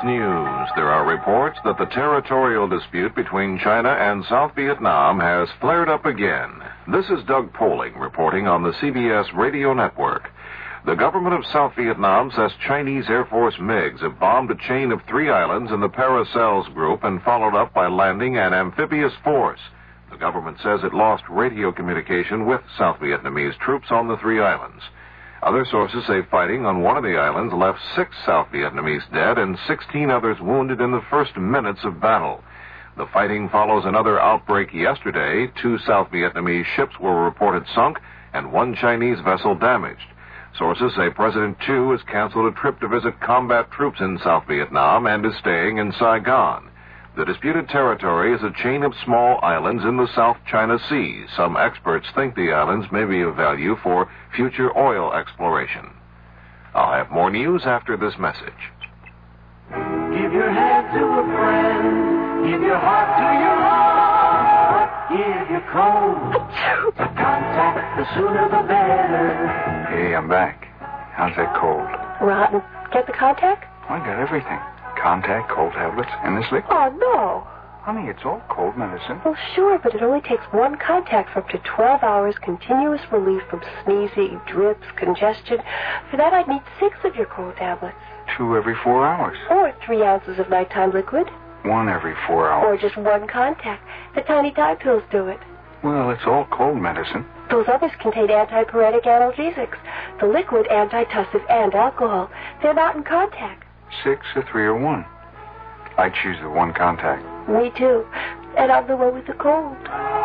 news, there are reports that the territorial dispute between China and South Vietnam has flared up again. This is Doug Poling reporting on the CBS radio network. The government of South Vietnam says Chinese Air Force MiGs have bombed a chain of 3 islands in the Paracels group and followed up by landing an amphibious force. The government says it lost radio communication with South Vietnamese troops on the 3 islands. Other sources say fighting on one of the islands left 6 South Vietnamese dead and 16 others wounded in the first minutes of battle. The fighting follows another outbreak yesterday. 2 South Vietnamese ships were reported sunk and 1 Chinese vessel damaged. Sources say President Tu has canceled a trip to visit combat troops in South Vietnam and is staying in Saigon. The disputed territory is a chain of small islands in the South China Sea. Some experts think the islands may be of value for future oil exploration. I'll have more news after this message. Give your hand to a friend. Give your heart to your heart. Give your cold to contact. The sooner the better. Hey, I'm back. How's that cold? Rotten. Get the contact? I got everything. Contact, cold tablets, and this liquid. Oh, no. Honey, it's all cold medicine. Well, sure, but it only takes 1 contact for up to 12 hours continuous relief from sneezing, drips, congestion. For that, I'd need 6 of your cold tablets. 2 every 4 hours. Or 3 ounces of nighttime liquid. 1 every 4 hours. Or just 1 contact. The tiny Tide pills do it. Well, it's all cold medicine. Those others contain antipyretic analgesics. The liquid, antitussive, and alcohol. They're not in contact. 6 or 3 or 1. I choose the 1 contact. Me too. And I'm the one with the cold.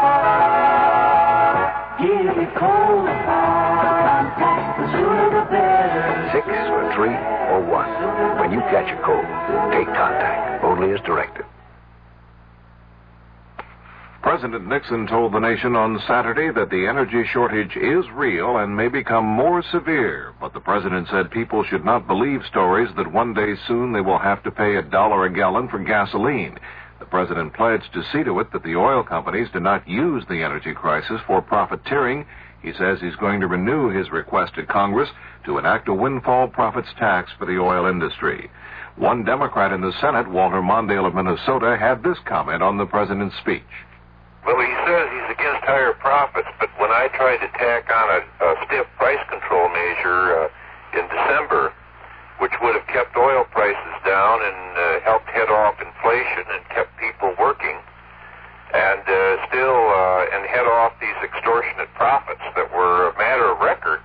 Give me cold. Contact. The sooner the better. 6 or 3 or 1. When you catch a cold, take contact. Only as directed. President Nixon told the nation on Saturday that the energy shortage is real and may become more severe, but the president said people should not believe stories that one day soon they will have to pay $1 a gallon for gasoline. The president pledged to see to it that the oil companies do not use the energy crisis for profiteering. He says he's going to renew his request to Congress to enact a windfall profits tax for the oil industry. One Democrat in the Senate, Walter Mondale of Minnesota, had this comment on the president's speech. Well, he says he's against higher profits, but when I tried to tack on a stiff price control measure in December, which would have kept oil prices down and helped head off inflation and kept people working, and and head off these extortionate profits that were a matter of record,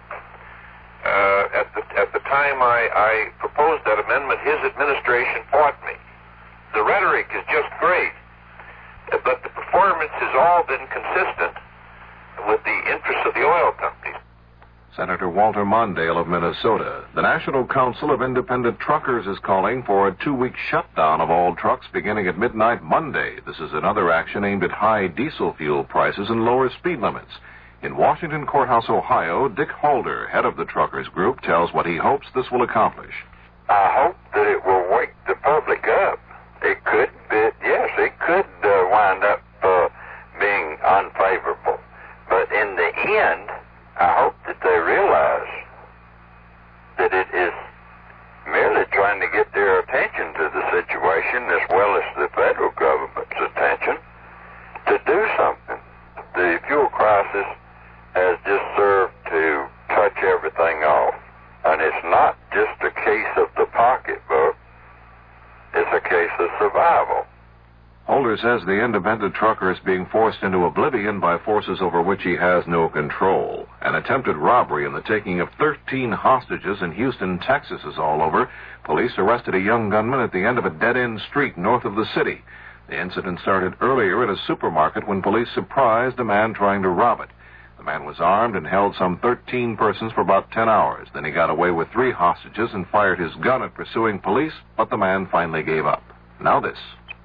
at the time I proposed that amendment, his administration fought me. The rhetoric is just great, but the performance has all been consistent with the interests of the oil companies. Senator Walter Mondale of Minnesota. The National Council of Independent Truckers is calling for a 2-week shutdown of all trucks beginning at midnight Monday. This is another action aimed at high diesel fuel prices and lower speed limits. In Washington Courthouse, Ohio, Dick Holder, head of the truckers group, tells what he hopes this will accomplish. I hope that it will wake the public up. It could be, yes, it could wind up being unfavorable. But in the end, I hope that they realize that it is merely trying to get their attention to the situation as well as the federal government's attention to do something. The fuel crisis has just served to touch everything off. And it's not just a case of the pocketbook. It's a case of survival. Holder says the independent trucker is being forced into oblivion by forces over which he has no control. An attempted robbery and the taking of 13 hostages in Houston, Texas is all over. Police arrested a young gunman at the end of a dead-end street north of the city. The incident started earlier at a supermarket when police surprised a man trying to rob it. The man was armed and held some 13 persons for about 10 hours. Then he got away with 3 hostages and fired his gun at pursuing police, but the man finally gave up. Now this.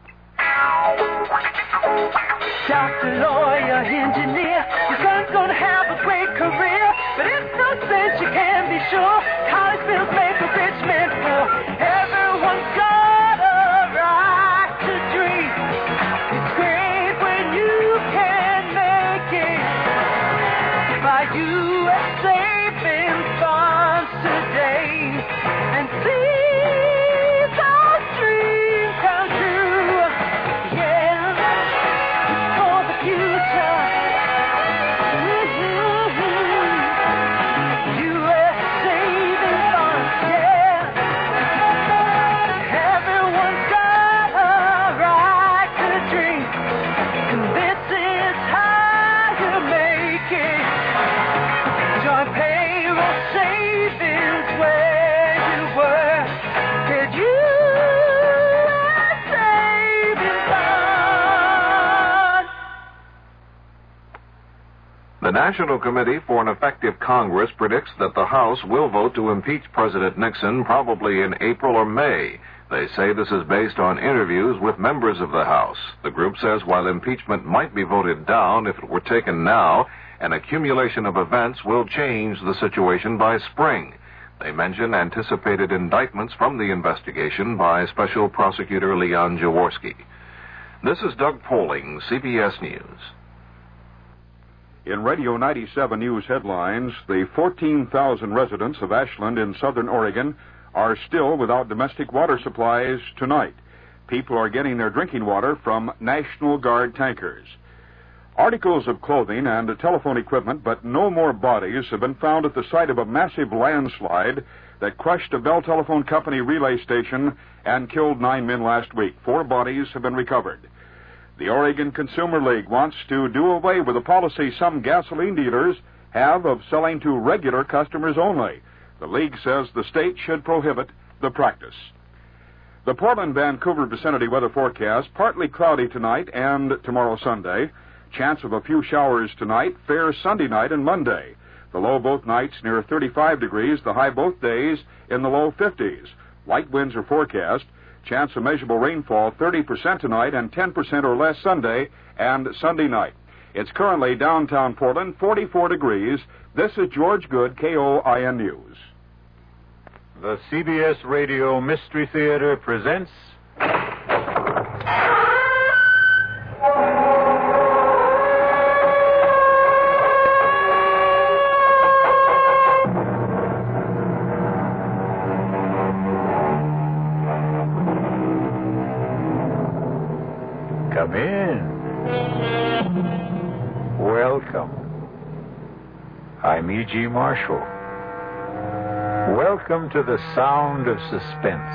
Doctor, lawyer, engineer, your son's gonna have a great career, but it's no sense, you can be sure. College bills make a rich man poor. Everyone's got a right to dream. It's great when you can make it. By U.S. savings bonds today, and see those dreams. National Committee for an Effective Congress predicts that the House will vote to impeach President Nixon probably in April or May. They say this is based on interviews with members of the House. The group says while impeachment might be voted down if it were taken now, an accumulation of events will change the situation by spring. They mention anticipated indictments from the investigation by Special Prosecutor Leon Jaworski. This is Doug Poling, CBS News. In Radio 97 News headlines, the 14,000 residents of Ashland in southern Oregon are still without domestic water supplies tonight. People are getting their drinking water from National Guard tankers. Articles of clothing and telephone equipment, but no more bodies, have been found at the site of a massive landslide that crushed a Bell Telephone Company relay station and killed 9 men last week. 4 bodies have been recovered. The Oregon Consumer League wants to do away with a policy some gasoline dealers have of selling to regular customers only. The league says the state should prohibit the practice. The Portland-Vancouver vicinity weather forecast, partly cloudy tonight and tomorrow Sunday. Chance of a few showers tonight, fair Sunday night and Monday. The low both nights near 35 degrees, the high both days in the low 50s. Light winds are forecast. Chance of measurable rainfall 30% tonight and 10% or less Sunday and Sunday night. It's currently downtown Portland, 44 degrees. This is George Good, KOIN News. The CBS Radio Mystery Theater presents... Come in. Welcome. I'm E.G. Marshall. Welcome to the sound of suspense.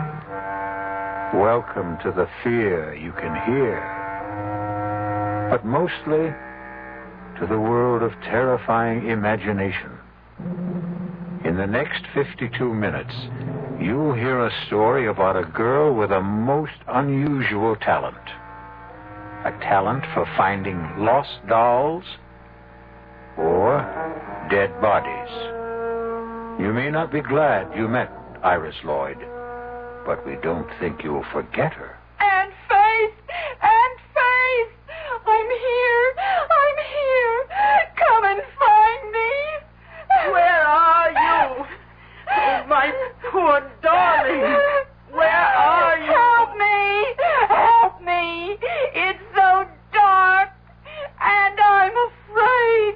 Welcome to the fear you can hear. But mostly to the world of terrifying imagination. In the next 52 minutes, you'll hear a story about a girl with a most unusual talent. A talent for finding lost dolls or dead bodies. You may not be glad you met Iris Lloyd, but we don't think you'll forget her. Aunt Faith! Aunt Faith! I'm here! I'm here! Come and find me! Where are you? Oh, my poor darling! Where are you? Help me! Help me! It's so dark, and I'm afraid.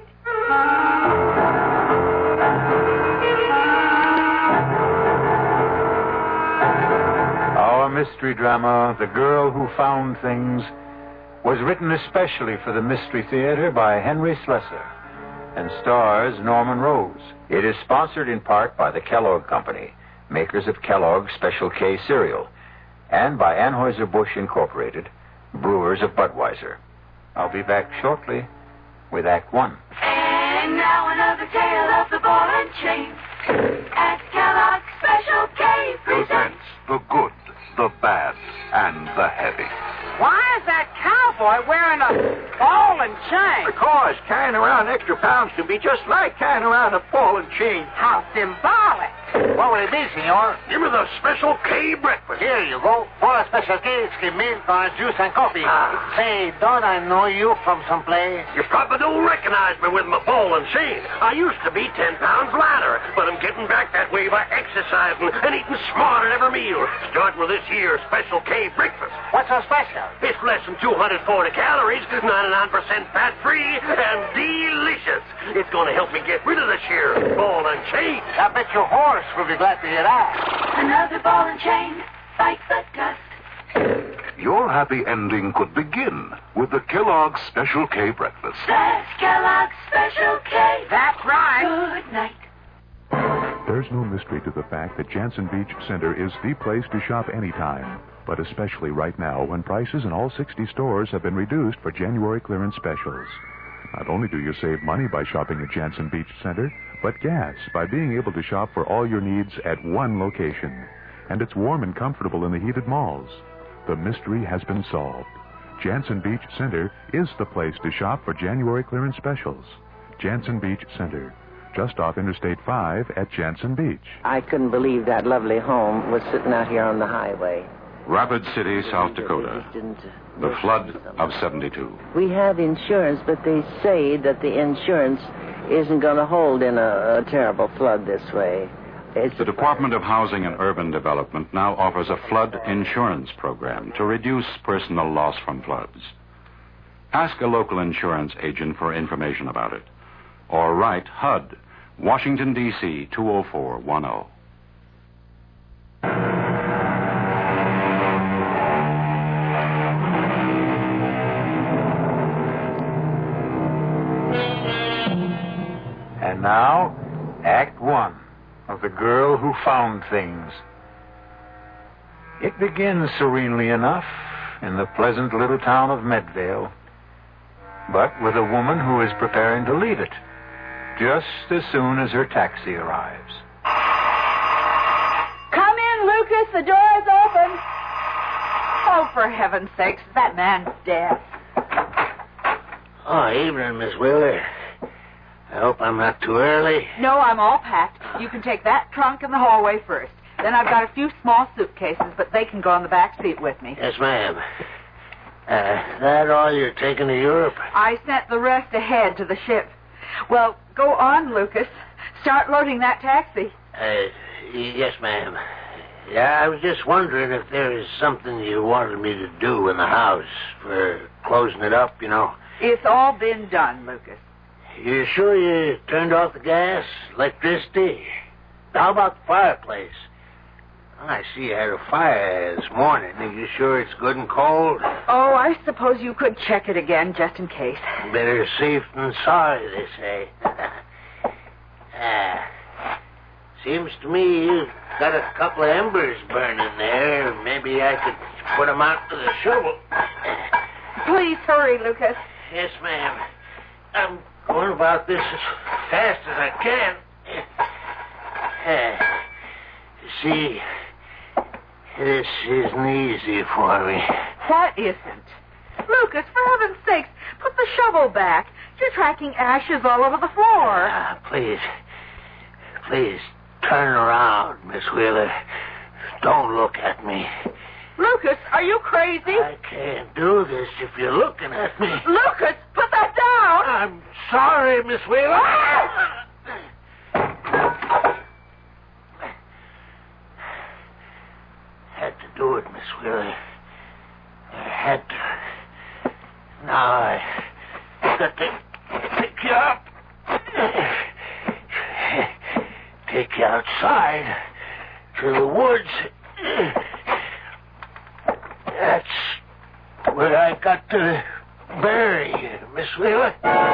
Our mystery drama, The Girl Who Found Things, was written especially for the Mystery Theater by Henry Slessor and stars Norman Rose. It is sponsored in part by the Kellogg Company, makers of Kellogg's Special K cereal, and by Anheuser-Busch Incorporated, brewers of Budweiser. I'll be back shortly with Act One. And now another tale of the ball and chain. At Kellogg's Special K presents The good, the bad, and the heavy. Why is that cowboy wearing a ball and chain? Because carrying around extra pounds can be just like carrying around a ball and chain. How symbolic. What will it be, senor? Give me the Special K breakfast. Here you go. For a Special K, skim milk, orange juice, and coffee. Say, don't I know you from someplace? You probably don't recognize me with my ball and chain. I used to be 10 pounds lighter, but I'm getting back that way by exercising and eating smart at every meal, starting with this year's Special K breakfast. What's so special? It's less than 240 calories, 99% fat-free, and delicious. It's going to help me get rid of this here ball and chain. I bet your horse will be glad to hear that. another ball and chain. Fight the dust. Your happy ending could begin with the Kellogg's Special K breakfast. That's Kellogg's Special K. That's right. Good night. There's no mystery to the fact that Jansen Beach Center is the place to shop anytime, but especially right now when prices in all 60 stores have been reduced for January clearance specials. Not only do you save money by shopping at Jansen Beach Center, but gas by being able to shop for all your needs at one location. And it's warm and comfortable in the heated malls. The mystery has been solved. Jansen Beach Center is the place to shop for January clearance specials. Jansen Beach Center, just off Interstate 5 at Jansen Beach. I couldn't believe that lovely home was sitting out here on the highway. Rapid City, South Dakota. The flood of 72. We have insurance, but they say that the insurance isn't going to hold in a terrible flood this way. The Department of Housing and Urban Development now offers a flood insurance program to reduce personal loss from floods. Ask a local insurance agent for information about it. Or write HUD, Washington, D.C. 20410. And now, Act 1 of The Girl Who Found Things. It begins serenely enough in the pleasant little town of Medvale, but with a woman who is preparing to leave it just as soon as her taxi arrives. Come in, Lucas. The door is open. Oh, for heaven's sakes, that man's dead. Oh, evening, Miss Wheeler. I hope I'm not too early. No, I'm all packed. You can take that trunk in the hallway first. Then I've got a few small suitcases, but they can go on the back seat with me. Yes, ma'am. That all you're taking to Europe? I sent the rest ahead to the ship. Well, go on, Lucas. Start loading that taxi. Yes, ma'am. Yeah, I was just wondering if there is something you wanted me to do in the house for closing it up, you know. It's all been done, Lucas. You sure you turned off the gas, electricity? How about the fireplace? I see you had a fire this morning. Are you sure it's good and cold? Oh, I suppose you could check it again, just in case. Better safe than sorry, they say. Seems to me you've got a couple of embers burning there. Maybe I could put them out with a shovel. Please hurry, Lucas. Yes, ma'am. I'm going about this as fast as I can. See, this isn't easy for me. What isn't? Lucas, for heaven's sakes, put the shovel back. You're tracking ashes all over the floor. Please, turn around, Miss Wheeler. Don't look at me. Lucas, are you crazy? I can't do this if you're looking at me. Lucas, put that down! I'm sorry, Miss Wheeler. Had to do it, Miss Wheeler. I had to. Now I got to pick you up. Take you outside to the woods. That's where I got to bury you, Miss Wheeler.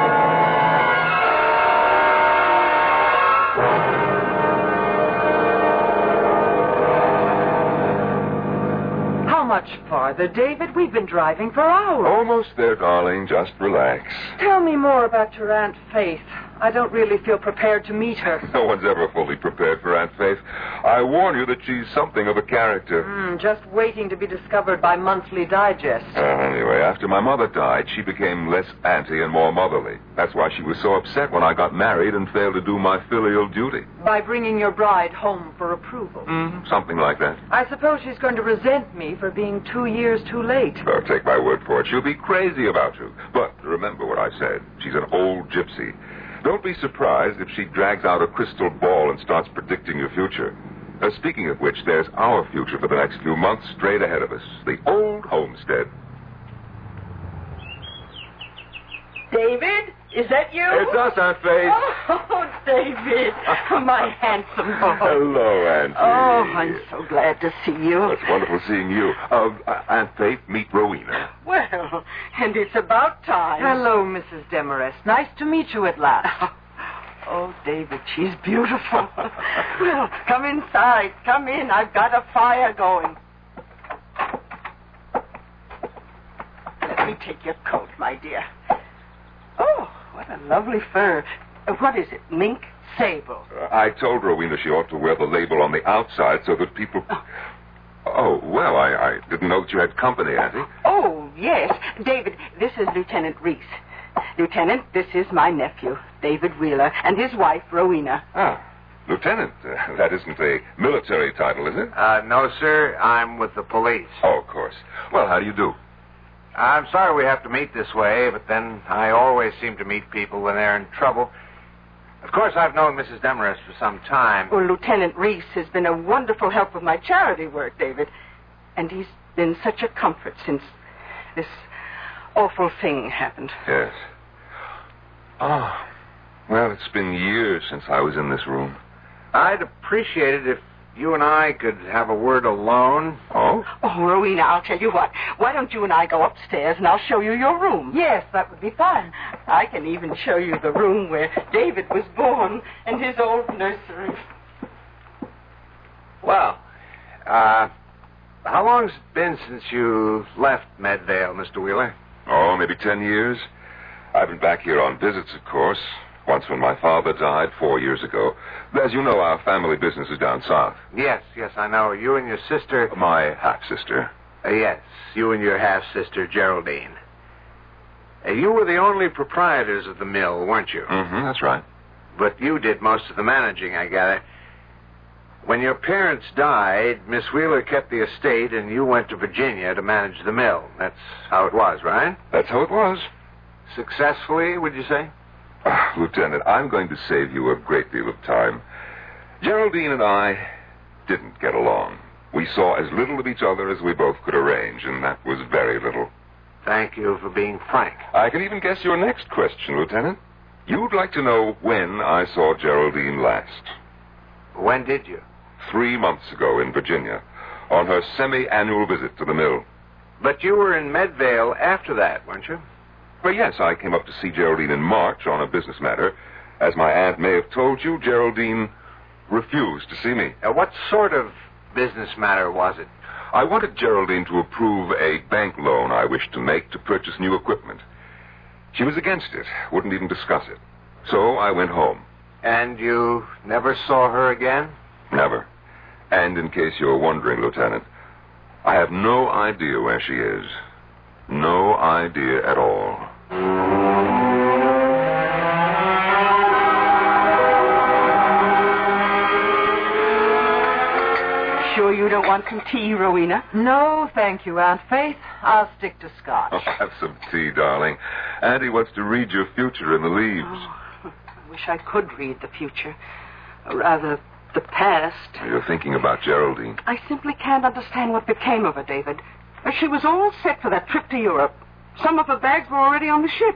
How much farther, David? We've been driving for hours. Almost there, darling. Just relax. Tell me more about your Aunt Faith. I don't really feel prepared to meet her. No one's ever fully prepared for Aunt Faith. I warn you that she's something of a character. Just waiting to be discovered by Monthly Digest. Anyway, after my mother died, she became less auntie and more motherly. That's why she was so upset when I got married and failed to do my filial duty. By bringing your bride home for approval. Something like that. I suppose she's going to resent me for being 2 years too late. Oh, take my word for it. She'll be crazy about you. But remember what I said. She's an old gypsy. Don't be surprised if she drags out a crystal ball and starts predicting your future. Speaking of which, there's our future for the next few months straight ahead of us. The old homestead. David? Is that you? It's us, Aunt Faith. Oh, David. My handsome boy. Hello, Auntie. Oh, I'm so glad to see you. It's wonderful seeing you. Aunt Faith, meet Rowena. Well, and it's about time. Hello, Mrs. Demarest. Nice to meet you at last. Oh, David, she's beautiful. Well, come inside. Come in. I've got a fire going. Let me take your coat, my dear. Oh, what a lovely fur. What is it, mink? Sable. I told Rowena she ought to wear the label on the outside so that people... Oh, well, I didn't know that you had company, Auntie. Oh, yes. David, this is Lieutenant Reese. Lieutenant, this is my nephew, David Wheeler, and his wife, Rowena. Ah, Lieutenant. That isn't a military title, is it? No, sir. I'm with the police. Oh, of course. Well, how do you do? I'm sorry we have to meet this way, but then I always seem to meet people when they're in trouble. Of course, I've known Mrs. Demarest for some time. Well, Lieutenant Reese has been a wonderful help with my charity work, David. And he's been such a comfort since this awful thing happened. Yes. Oh, well, it's been years since I was in this room. I'd appreciate it if you and I could have a word alone. Oh? Oh, Rowena, I'll tell you what. Why don't you and I go upstairs and I'll show you your room? Yes, that would be fine. I can even show you the room where David was born and his old nursery. Well, how long's it been since you left Medvale, Mr. Wheeler? Oh, maybe 10 years. I've been back here on visits, of course. Once when my father died 4 years ago. As you know, our family business is down south. Yes, I know. You and your sister... My half-sister. Yes, you and your half-sister, Geraldine. You were the only proprietors of the mill, weren't you? Mm-hmm, that's right. But you did most of the managing, I gather. When your parents died, Miss Wheeler kept the estate and you went to Virginia to manage the mill. That's how it was, right? That's how it was. Successfully, would you say? Lieutenant, I'm going to save you a great deal of time. Geraldine and I didn't get along. We saw as little of each other as we both could arrange, and that was very little. Thank you for being frank. I can even guess your next question, Lieutenant. You'd like to know when I saw Geraldine last. When did you? 3 months ago in Virginia, on her semi-annual visit to the mill. But you were in Medvale after that, weren't you? Well, yes, I came up to see Geraldine in March on a business matter. As my aunt may have told you, Geraldine refused to see me. What sort of business matter was it? I wanted Geraldine to approve a bank loan I wished to make to purchase new equipment. She was against it, wouldn't even discuss it. So I went home. And you never saw her again? Never. And in case you're wondering, Lieutenant, I have no idea where she is. No idea at all. Sure you don't want some tea, Rowena? No, thank you, Aunt Faith. I'll stick to scotch. Oh, have some tea, darling. Auntie wants to read your future in the leaves. Oh, I wish I could read the future. Or rather, the past. You're thinking about Geraldine. I simply can't understand what became of her, David. She was all set for that trip to Europe. Some of her bags were already on the ship.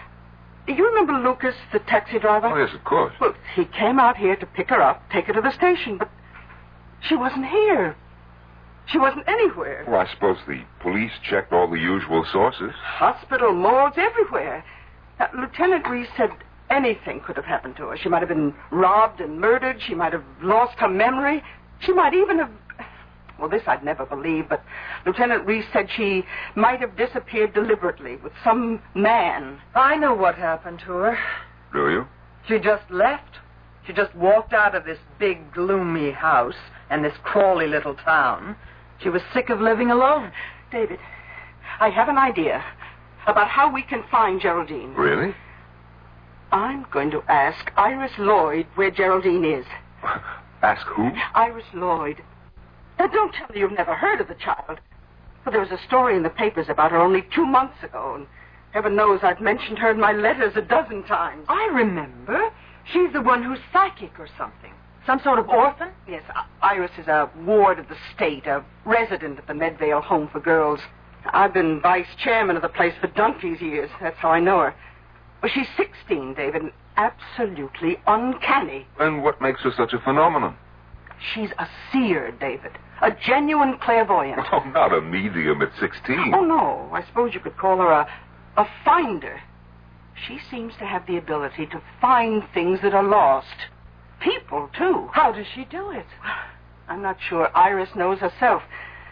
You remember Lucas, the taxi driver? Oh, yes, of course. Well, he came out here to pick her up, take her to the station, but she wasn't here. She wasn't anywhere. Well, I suppose the police checked all the usual sources. Hospital, morgues, everywhere. Lieutenant Reese said anything could have happened to her. She might have been robbed and murdered. She might have lost her memory. She might even have... Well, this I'd never believe, but Lieutenant Reese said she might have disappeared deliberately with some man. I know what happened to her. Do you? She just left. She just walked out of this big, gloomy house and this crawly little town. She was sick of living alone. David, I have an idea about how we can find Geraldine. Really? I'm going to ask Iris Lloyd where Geraldine is. Ask who? Iris Lloyd. Now, don't tell me you've never heard of the child. Well, there was a story in the papers about her only 2 months ago, and heaven knows I've mentioned her in my letters a dozen times. I remember. She's the one who's psychic or something. Some sort of orphan? Yes, Iris is a ward of the state, a resident at the Medvale Home for Girls. I've been vice chairman of the place for donkey's years. That's how I know her. Well, she's 16, David, and absolutely uncanny. And what makes her such a phenomenon? She's a seer, David. A genuine clairvoyant. Oh, not a medium at 16. Oh, no. I suppose you could call her a finder. She seems to have the ability to find things that are lost. People, too. How does she do it? I'm not sure Iris knows herself.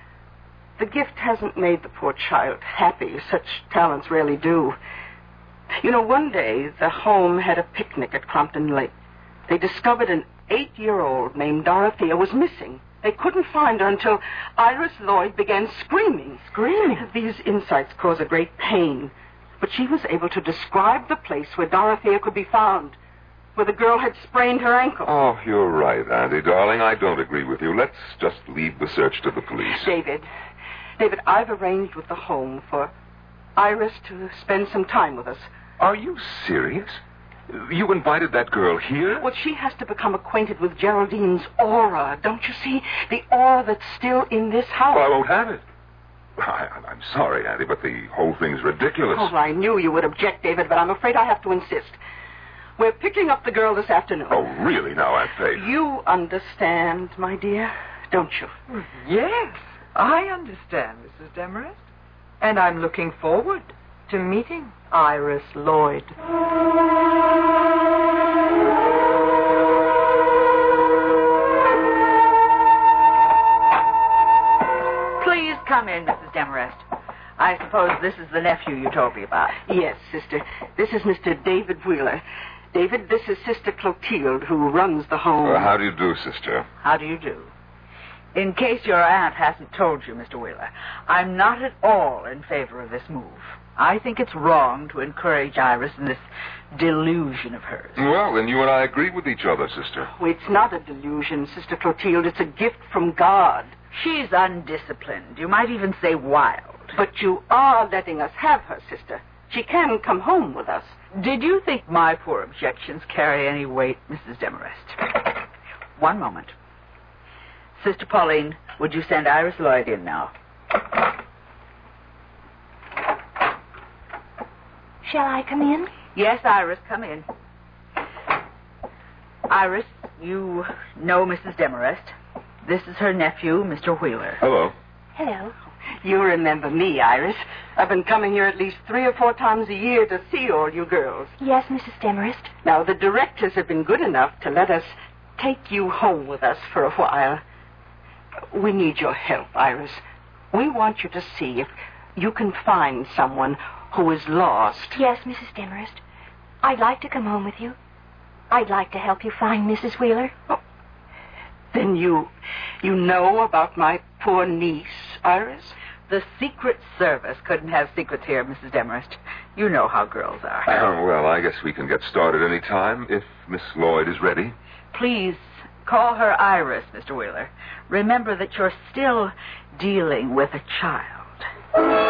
The gift hasn't made the poor child happy. Such talents rarely do. You know, one day the home had a picnic at Crompton Lake. They discovered an 8-year-old named Dorothea was missing. They couldn't find her until Iris Lloyd began screaming. Screaming? These insights cause a great pain. But she was able to describe the place where Dorothea could be found, where the girl had sprained her ankle. Oh, you're right, Auntie, darling. I don't agree with you. Let's just leave the search to the police. David, I've arranged with the home for Iris to spend some time with us. Are you serious? You invited that girl here? Well, she has to become acquainted with Geraldine's aura, don't you see? The aura that's still in this house. Well, I won't have it. I'm sorry, Auntie, but the whole thing's ridiculous. Oh, I knew you would object, David, but I'm afraid I have to insist. We're picking up the girl this afternoon. Oh, really now, Aunt Faith? You understand, my dear, don't you? Yes, I understand, Mrs. Demarest. And I'm looking forward to meeting Iris Lloyd. Please come in, Mrs. Demarest. I suppose this is the nephew you told me about. Yes, sister. This is Mr. David Wheeler. David, this is Sister Clotilde, who runs the home. How do you do, sister? How do you do? In case your aunt hasn't told you, Mr. Wheeler, I'm not at all in favor of this move. I think it's wrong to encourage Iris in this delusion of hers. Well, then you and I agree with each other, sister. Oh, it's not a delusion, Sister Clotilde. It's a gift from God. She's undisciplined. You might even say wild. But you are letting us have her, sister. She can come home with us. Did you think my poor objections carry any weight, Mrs. Demarest? One moment. Sister Pauline, would you send Iris Lloyd in now? Shall I come in? Yes, Iris, come in. Iris, you know Mrs. Demarest. This is her nephew, Mr. Wheeler. Hello. Hello. You remember me, Iris. I've been coming here at least 3 or 4 times a year to see all you girls. Yes, Mrs. Demarest. Now, the directors have been good enough to let us take you home with us for a while. We need your help, Iris. We want you to see if you can find someone who is lost. Yes, Mrs. Demarest. I'd like to come home with you. I'd like to help you find Mrs. Wheeler. Oh. Then you know about my poor niece, Iris? The Secret Service couldn't have secrets here, Mrs. Demarest. You know how girls are. Well, I guess we can get started any time if Miss Lloyd is ready. Please call her Iris, Mr. Wheeler. Remember that you're still dealing with a child.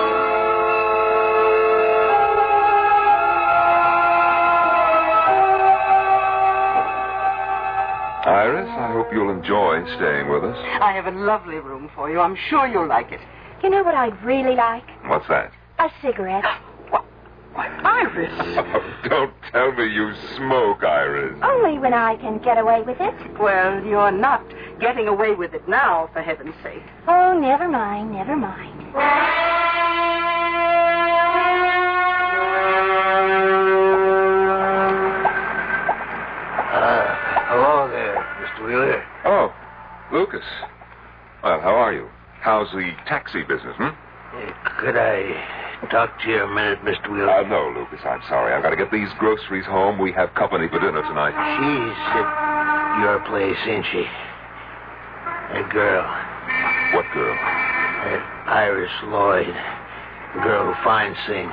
Iris, I hope you'll enjoy staying with us. I have a lovely room for you. I'm sure you'll like it. You know what I'd really like? What's that? A cigarette. Why, Iris! Oh, don't tell me you smoke, Iris. Only when I can get away with it. Well, you're not getting away with it now, for heaven's sake. Oh, never mind, never mind. Hello there, Mr. Wheeler. Oh, Lucas. Well, how are you? How's the taxi business, Could I talk to you a minute, Mr. Wheeler? No, Lucas, I'm sorry. I've got to get these groceries home. We have company for dinner tonight. She's at your place, ain't she? That girl. What girl? That Iris Lloyd. The girl who finds things.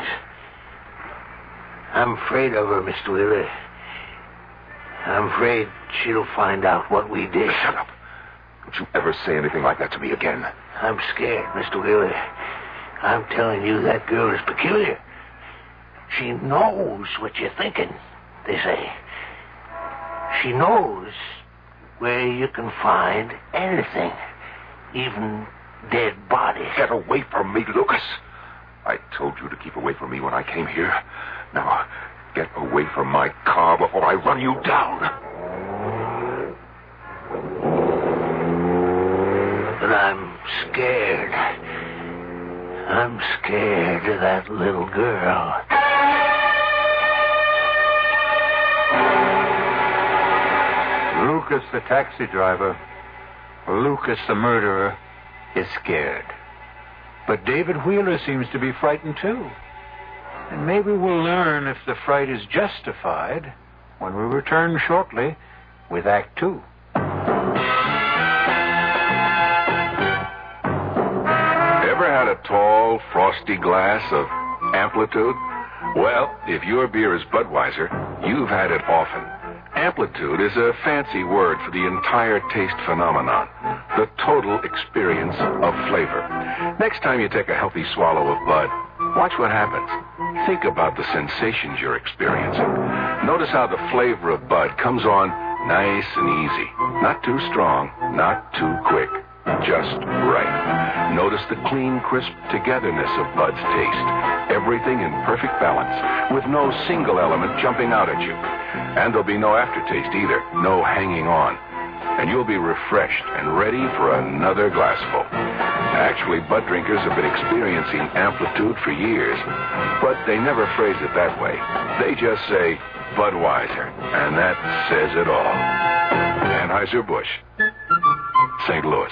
I'm afraid of her, Mr. Wheeler. I'm afraid she'll find out what we did. Shut up. Don't you ever say anything like that to me again. I'm scared, Mr. Wheeler. I'm telling you, that girl is peculiar. She knows what you're thinking, they say. She knows where you can find anything, even dead bodies. Get away from me, Lucas. I told you to keep away from me when I came here. Now, get away from my car before I run you down. But I'm scared. I'm scared of that little girl. Lucas, the taxi driver, Lucas, the murderer, is scared. But David Wheeler seems to be frightened, too. And maybe we'll learn if the fright is justified when we return shortly with Act 2. Ever had a tall, frosty glass of Amplitude? Well, if your beer is Budweiser, you've had it often. Amplitude is a fancy word for the entire taste phenomenon, the total experience of flavor. Next time you take a healthy swallow of Bud, watch what happens. Think about the sensations you're experiencing. Notice how the flavor of Bud comes on nice and easy. Not too strong, not too quick. Just right. Notice the clean, crisp togetherness of Bud's taste. Everything in perfect balance, with no single element jumping out at you. And there'll be no aftertaste either, no hanging on. And you'll be refreshed and ready for another glassful. Actually, Bud drinkers have been experiencing Amplitude for years, but they never phrase it that way. They just say Budweiser, and that says it all. Anheuser-Busch, St. Louis.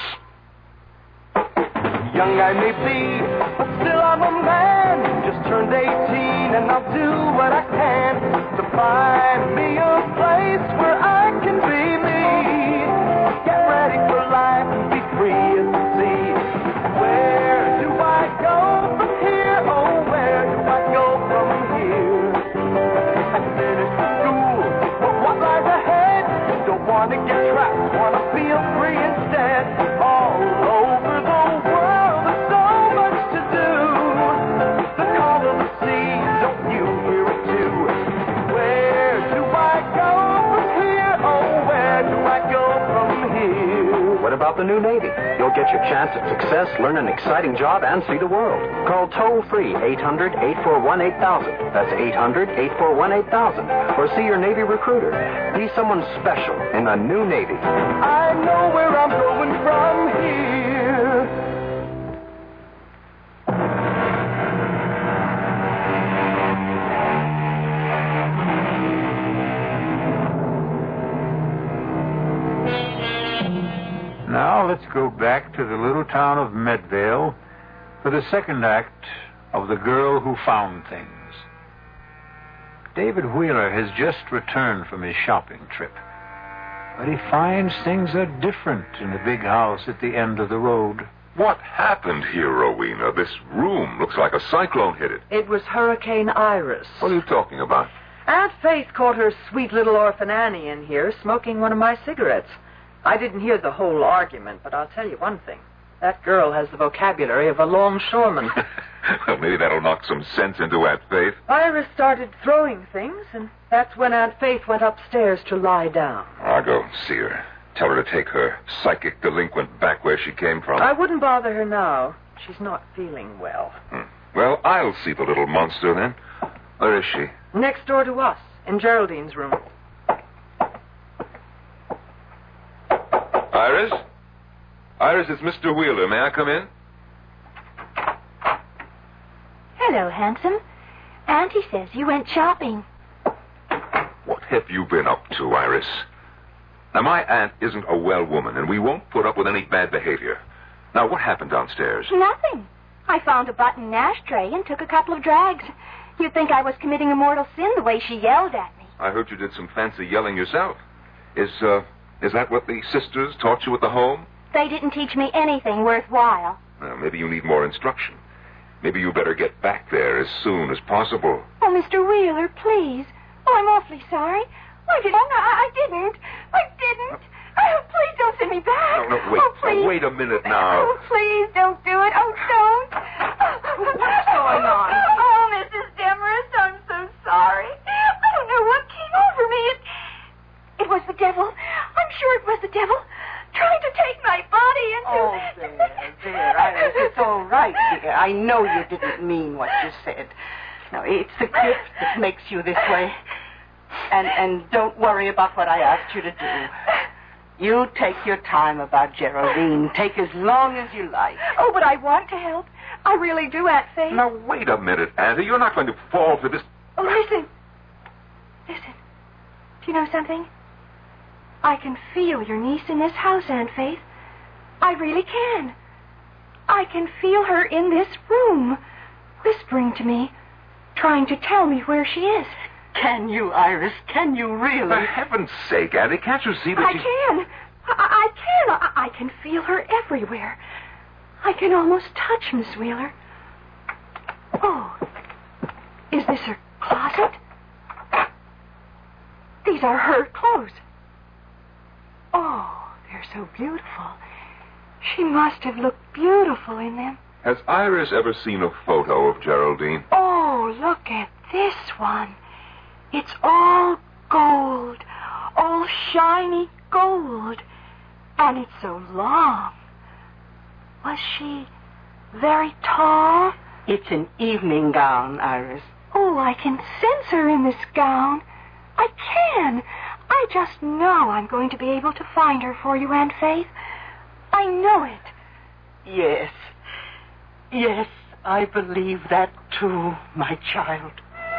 Young I may be, but still I'm a man. Just turned 18 and I'll do what I can to find me a place where I can be me. Get ready for life and be free as the sea. Where do I go from here? Oh, where do I go from here? I finished school, but what lies ahead? Don't want to get trapped, want to feel free instead. All over the world, there's so much to do. The call of the sea, don't you hear it too? Where do I go from here? Oh, where do I go from here? What about the new Navy? You'll get your chance at success, learn an exciting job, and see the world. Call toll-free 800-841-8000. That's 800-841-8000. Or see your Navy recruiter. Be someone special in the new Navy. I know where I'm going from here. Now let's go back to the little town of Medvale for the second act of The Girl Who Found Things. David Wheeler has just returned from his shopping trip, but he finds things are different in the big house at the end of the road. What happened here, Rowena? This room looks like a cyclone hit it. It was Hurricane Iris. What are you talking about? Aunt Faith caught her sweet little orphan Annie in here smoking one of my cigarettes. I didn't hear the whole argument, but I'll tell you one thing. That girl has the vocabulary of a longshoreman. Well, maybe that'll knock some sense into Aunt Faith. Iris started throwing things, and that's when Aunt Faith went upstairs to lie down. I'll go see her. Tell her to take her psychic delinquent back where she came from. I wouldn't bother her now. She's not feeling well. Well, I'll see the little monster then. Where is she? Next door to us, in Geraldine's room. Iris? Iris, it's Mr. Wheeler. May I come in? Hello, handsome. Auntie says you went shopping. What have you been up to, Iris? Now, my aunt isn't a well woman, and we won't put up with any bad behavior. Now, what happened downstairs? Nothing. I found a button ashtray and took a couple of drags. You'd think I was committing a mortal sin the way she yelled at me. I heard you did some fancy yelling yourself. Is that what the sisters taught you at the home? They didn't teach me anything worthwhile. Well, maybe you need more instruction. Maybe you better get back there as soon as possible. Oh, Mr. Wheeler, please. Oh, I'm awfully sorry. I didn't. Oh, please don't send me back. No, wait. Oh, please. Wait a minute now. Oh, please don't do it. Oh, don't. What's going on? Oh, Mrs. Demarest, I'm so sorry. I don't know what came over me. It was the devil. I'm sure it was the devil trying to take my body into... Oh, there, Iris, it's all right, dear. I know you didn't mean what you said. No, it's the gift that makes you this way. And don't worry about what I asked you to do. You take your time about Geraldine. Take as long as you like. Oh, but I want to help. I really do, Aunt Faith. Now, wait a minute, Auntie. You're not going to fall for this... Oh, listen. Listen. Do you know something? I can feel your niece in this house, Aunt Faith. I really can. I can feel her in this room, whispering to me, trying to tell me where she is. Can you, Iris? Can you really? For heaven's sake, Auntie, can't you see that I can. I can. I can feel her everywhere. I can almost touch Miss Wheeler. Oh, Is this her closet? These are her clothes. Oh, they're so beautiful. She must have looked beautiful in them. Has Iris ever seen a photo of Geraldine? Oh, look at this one. It's all gold. All shiny gold. And it's so long. Was she very tall? It's an evening gown, Iris. Oh, I can sense her in this gown. I can. I just know I'm going to be able to find her for you, Aunt Faith. I know it. Yes. Yes, I believe that too, my child.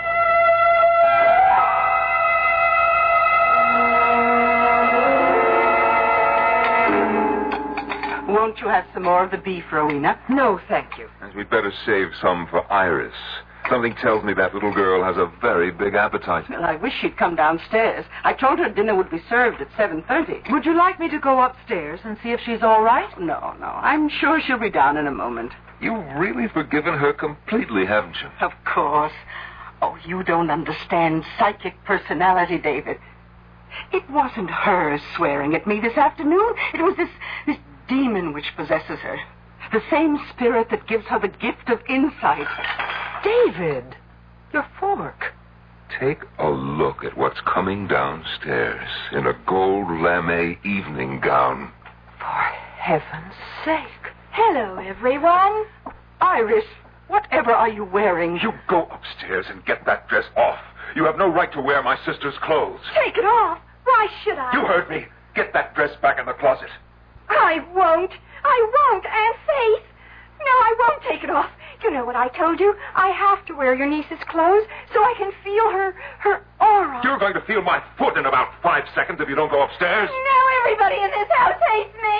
Won't you have some more of the beef, Rowena? No, thank you. And we'd better save some for Iris. Something tells me that little girl has a very big appetite. Well, I wish she'd come downstairs. I told her dinner would be served at 7:30. Would you like me to go upstairs and see if she's all right? No. I'm sure she'll be down in a moment. You've really forgiven her completely, haven't you? Of course. Oh, you don't understand psychic personality, David. It wasn't her swearing at me this afternoon. It was this demon which possesses her. The same spirit that gives her the gift of insight. David, your fork. Take a look at what's coming downstairs in a gold lame evening gown. For heaven's sake. Hello, everyone. Iris, whatever are you wearing? You go upstairs and get that dress off. You have no right to wear my sister's clothes. Take it off. Why should I? You heard me. Get that dress back in the closet. I won't, Aunt Faith. No, I won't take it off. You know what I told you? I have to wear your niece's clothes so I can feel her aura. You're going to feel my foot in about 5 seconds if you don't go upstairs. Now everybody in this house hates me.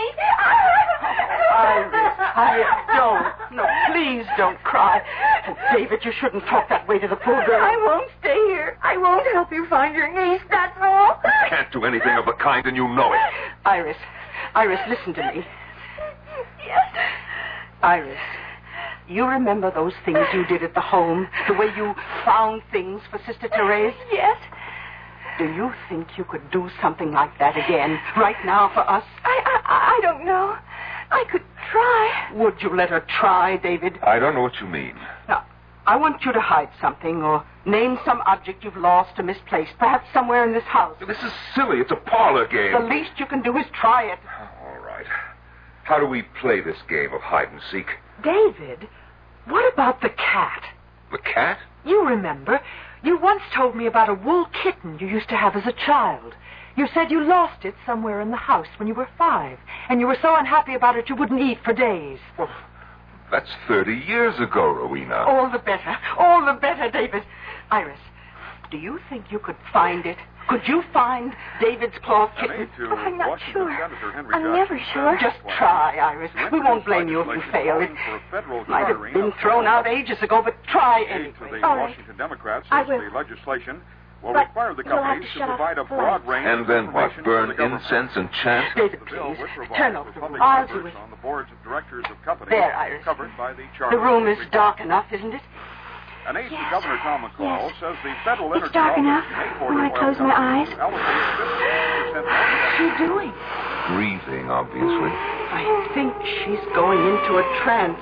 Iris, don't. No, please don't cry. Oh, David, you shouldn't talk that way to the poor girl. I won't stay here. I won't help you find your niece, that's all. You can't do anything of the kind, and you know it. Iris, listen to me. Yes. Iris, you remember those things you did at the home? The way you found things for Sister Therese? Yes. Do you think you could do something like that again, right now for us? I don't know. I could try. Would you let her try, David? I don't know what you mean. Now, I want you to hide something or name some object you've lost or misplaced, perhaps somewhere in this house. This is silly. It's a parlor game. The least you can do is try it. All right. How do we play this game of hide and seek? David, what about the cat? The cat? You remember, you once told me about a wool kitten you used to have as a child. You said you lost it somewhere in the house when you were 5, and you were so unhappy about it you wouldn't eat for days. Well, that's 30 years ago, Rowena. All the better, David. Iris, do you think you could find it? Could you find David's cloth kitten? I'm not sure. I'm never sure. Just try, Iris. We won't blame you if you fail. It might have been thrown out ages ago, but try anyway. The Washington Democrats says the legislation will require the companies to provide a broad range and then what? Burn incense and chant? David, please. Turn off the room. I'll do it. On the boards of directors of companies there, Iris. covered by the The room is dark enough, isn't it? An aide to Governor Tom McCall says the federal It's dark enough when I close my eyes. What's she doing? Breathing, obviously. I think she's going into a trance.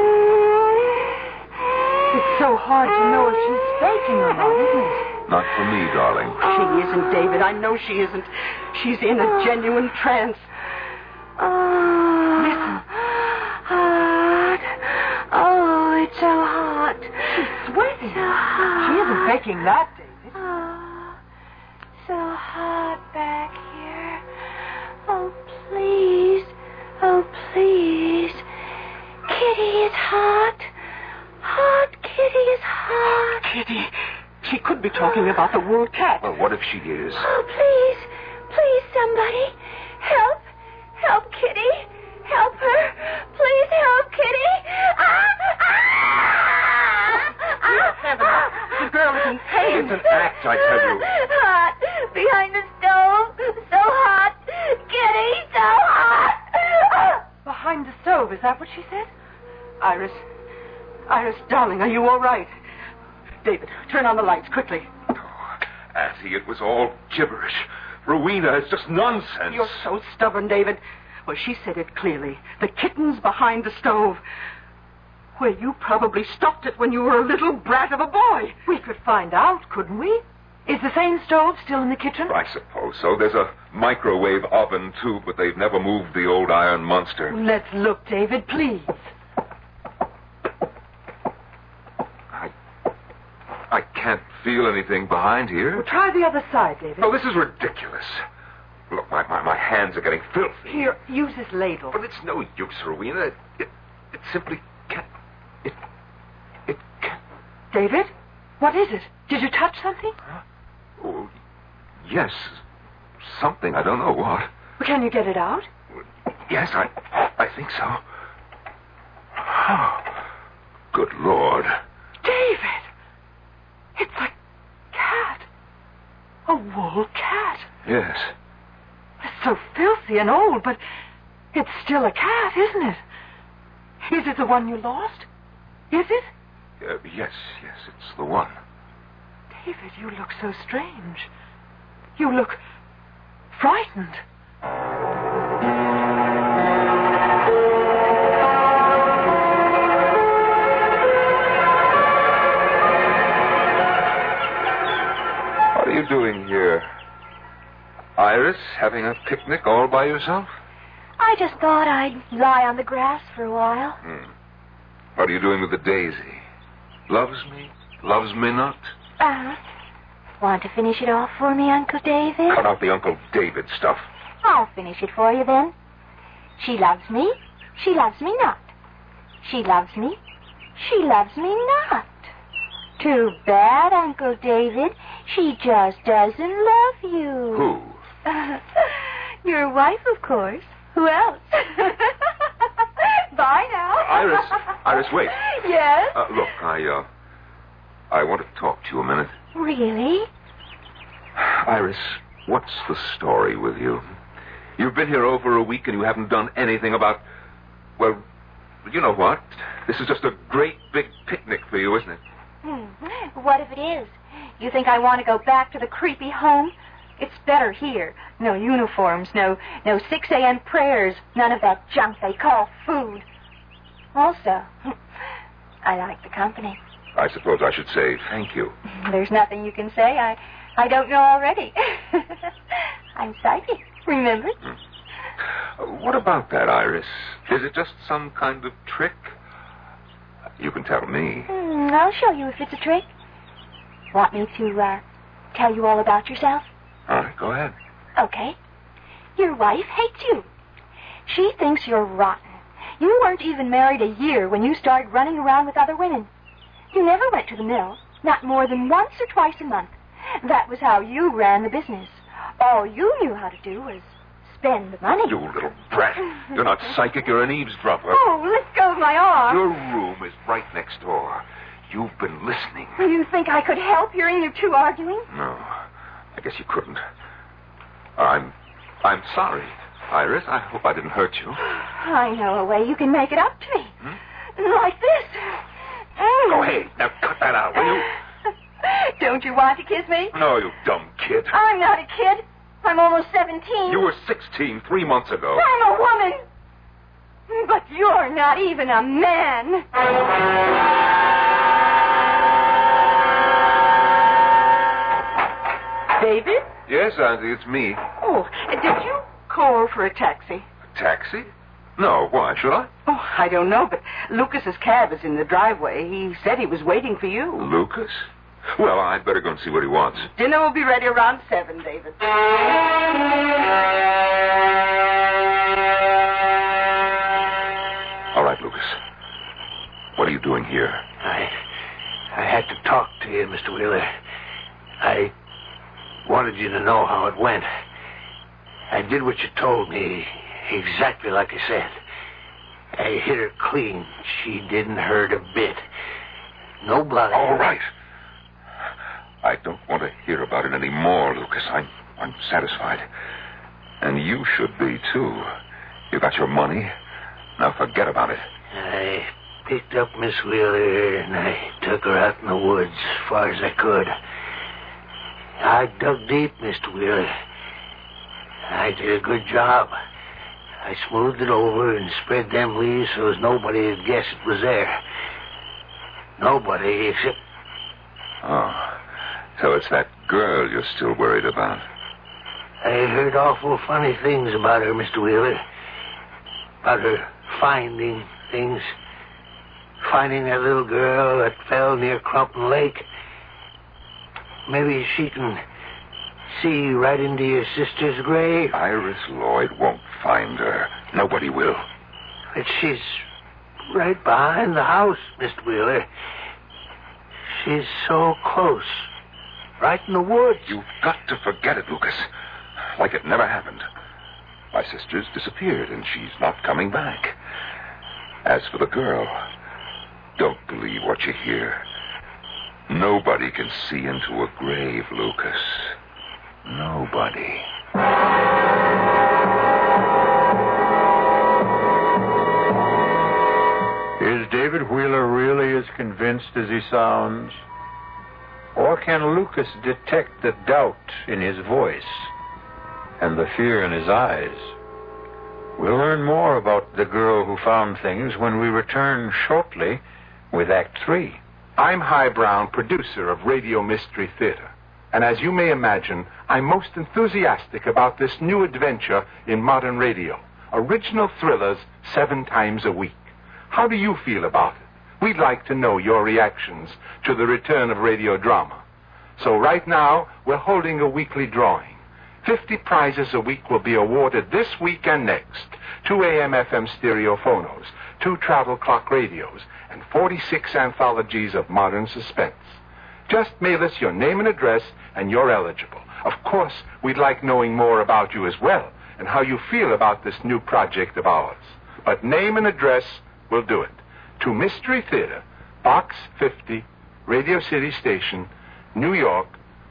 It's so hard to know if she's faking or not, isn't it? Not for me, darling. She isn't, David. I know she isn't. She's in a genuine trance. Listen. Hot. Oh, it's so hot. She's sweating. So hot. She isn't faking that, David. Oh, so hot back here. Oh, please. Oh, please. Kitty is hot. Hot Kitty is hot. Kitty. She could be talking about the wool cat. Well, what if she is? Oh, please. Please, somebody. Help. Help Kitty. Help her. Please help Kitty. The girl is in pain. It's an act, I tell you. Hot. Behind the stove. So hot. Kitty, so hot. Behind the stove, is that what she said? Iris, darling, are you all right? David, turn on the lights, quickly. Auntie, it was all gibberish. Rowena, it's just nonsense. You're so stubborn, David. Well, she said it clearly. The kitten's behind the stove. Well, you probably stopped it when you were a little brat of a boy. We could find out, couldn't we? Is the same stove still in the kitchen? I suppose so. There's a microwave oven, too, but they've never moved the old iron monster. Let's look, David, please. I can't feel anything behind here. Well, try the other side, David. Oh, this is ridiculous. Look, my hands are getting filthy. Here, use this ladle. But it's no use, Rowena. It simply can't. It can't. David, what is it? Did you touch something? Huh? Oh, yes. Something. I don't know what. Well, can you get it out? Yes, I think so. Oh, good Lord. David! It's a cat. A wool cat. Yes. It's so filthy and old, but it's still a cat, isn't it? Is it the one you lost? Is it? Yes, it's the one. David, you look so strange. You look frightened. What are you doing here? Iris, having a picnic all by yourself? I just thought I'd lie on the grass for a while. What are you doing with the daisy? Loves me? Loves me not? Want to finish it off for me, Uncle David? Cut out the Uncle David stuff. I'll finish it for you then. She loves me. She loves me not. She loves me. She loves me not. Too bad, Uncle David. She just doesn't love you. Who? Your wife, of course. Who else? Bye now. Iris, wait. Yes? Look, I want to talk to you a minute. Really? Iris, what's the story with you? You've been here over a week and you haven't done anything about... Well, you know what? This is just a great big picnic for you, isn't it? What if it is? You think I want to go back to the creepy home? It's better here. No uniforms, no 6 a.m. prayers, none of that junk they call food. Also, I like the company. I suppose I should say thank you. There's nothing you can say I don't know already. I'm psychic, remember? What about that, Iris? Is it just some kind of trick? You can tell me. I'll show you if it's a trick. Want me to tell you all about yourself? All right, go ahead. Okay. Your wife hates you. She thinks you're rotten. You weren't even married a year when you started running around with other women. You never went to the mill, not more than once or twice a month. That was how you ran the business. All you knew how to do was spend the money. You little brat. You're not psychic, you're an eavesdropper. Oh, let go of my arm. Your room is right next door. You've been listening. You think I could help hearing you two arguing? No, I guess you couldn't. I'm sorry, Iris. I hope I didn't hurt you. I know a way you can make it up to me. Like this. Go ahead. Now cut that out, will you? Don't you want to kiss me? No, you dumb kid. I'm not a kid. I'm almost 17. You were 16 3 months ago. I'm a woman. But you're not even a man. David? Yes, Auntie, it's me. Oh, did you call for a taxi? A taxi? No, why should I? Oh, I don't know, but Lucas's cab is in the driveway. He said he was waiting for you. Lucas? Well, I'd better go and see what he wants. Dinner will be ready around 7, David. All right, Lucas. What are you doing here? I had to talk to you, Mr. Wheeler. I wanted you to know how it went. I did what you told me, exactly like I said. I hit her clean. She didn't hurt a bit. No blood. All right. I don't want to hear about it anymore, Lucas. I'm satisfied. And you should be, too. You got your money. Now forget about it. picked up Miss Wheeler and I took her out in the woods as far as I could. I dug deep, Mr. Wheeler. I did a good job. I smoothed it over and spread them leaves so as nobody would guess it was there. Nobody except... Oh, so it's that girl you're still worried about. I heard awful funny things about her, Mr. Wheeler. About her finding things. Finding that little girl that fell near Crumpton Lake. Maybe she can see right into your sister's grave. Iris Lloyd won't find her. Nobody will. But she's right behind the house, Mr. Wheeler. She's so close. Right in the woods. You've got to forget it, Lucas. Like it never happened. My sister's disappeared, and she's not coming back. As for the girl, don't believe what you hear. Nobody can see into a grave, Lucas. Nobody. Is David Wheeler really as convinced as he sounds? Or can Lucas detect the doubt in his voice and the fear in his eyes? We'll learn more about the girl who found things when we return shortly with Act 3. I'm High Brown, producer of Radio Mystery Theater. And as you may imagine, I'm most enthusiastic about this new adventure in modern radio. Original thrillers 7 times a week. How do you feel about it? We'd like to know your reactions to the return of radio drama. So right now, we're holding a weekly drawing. 50 prizes a week will be awarded this week and next. 2 AM/FM stereo phonos, 2 travel clock radios, and 46 anthologies of modern suspense. Just mail us your name and address, and you're eligible. Of course, we'd like knowing more about you as well, and how you feel about this new project of ours. But name and address will do it. To Mystery Theater, Box 50, Radio City Station, New York,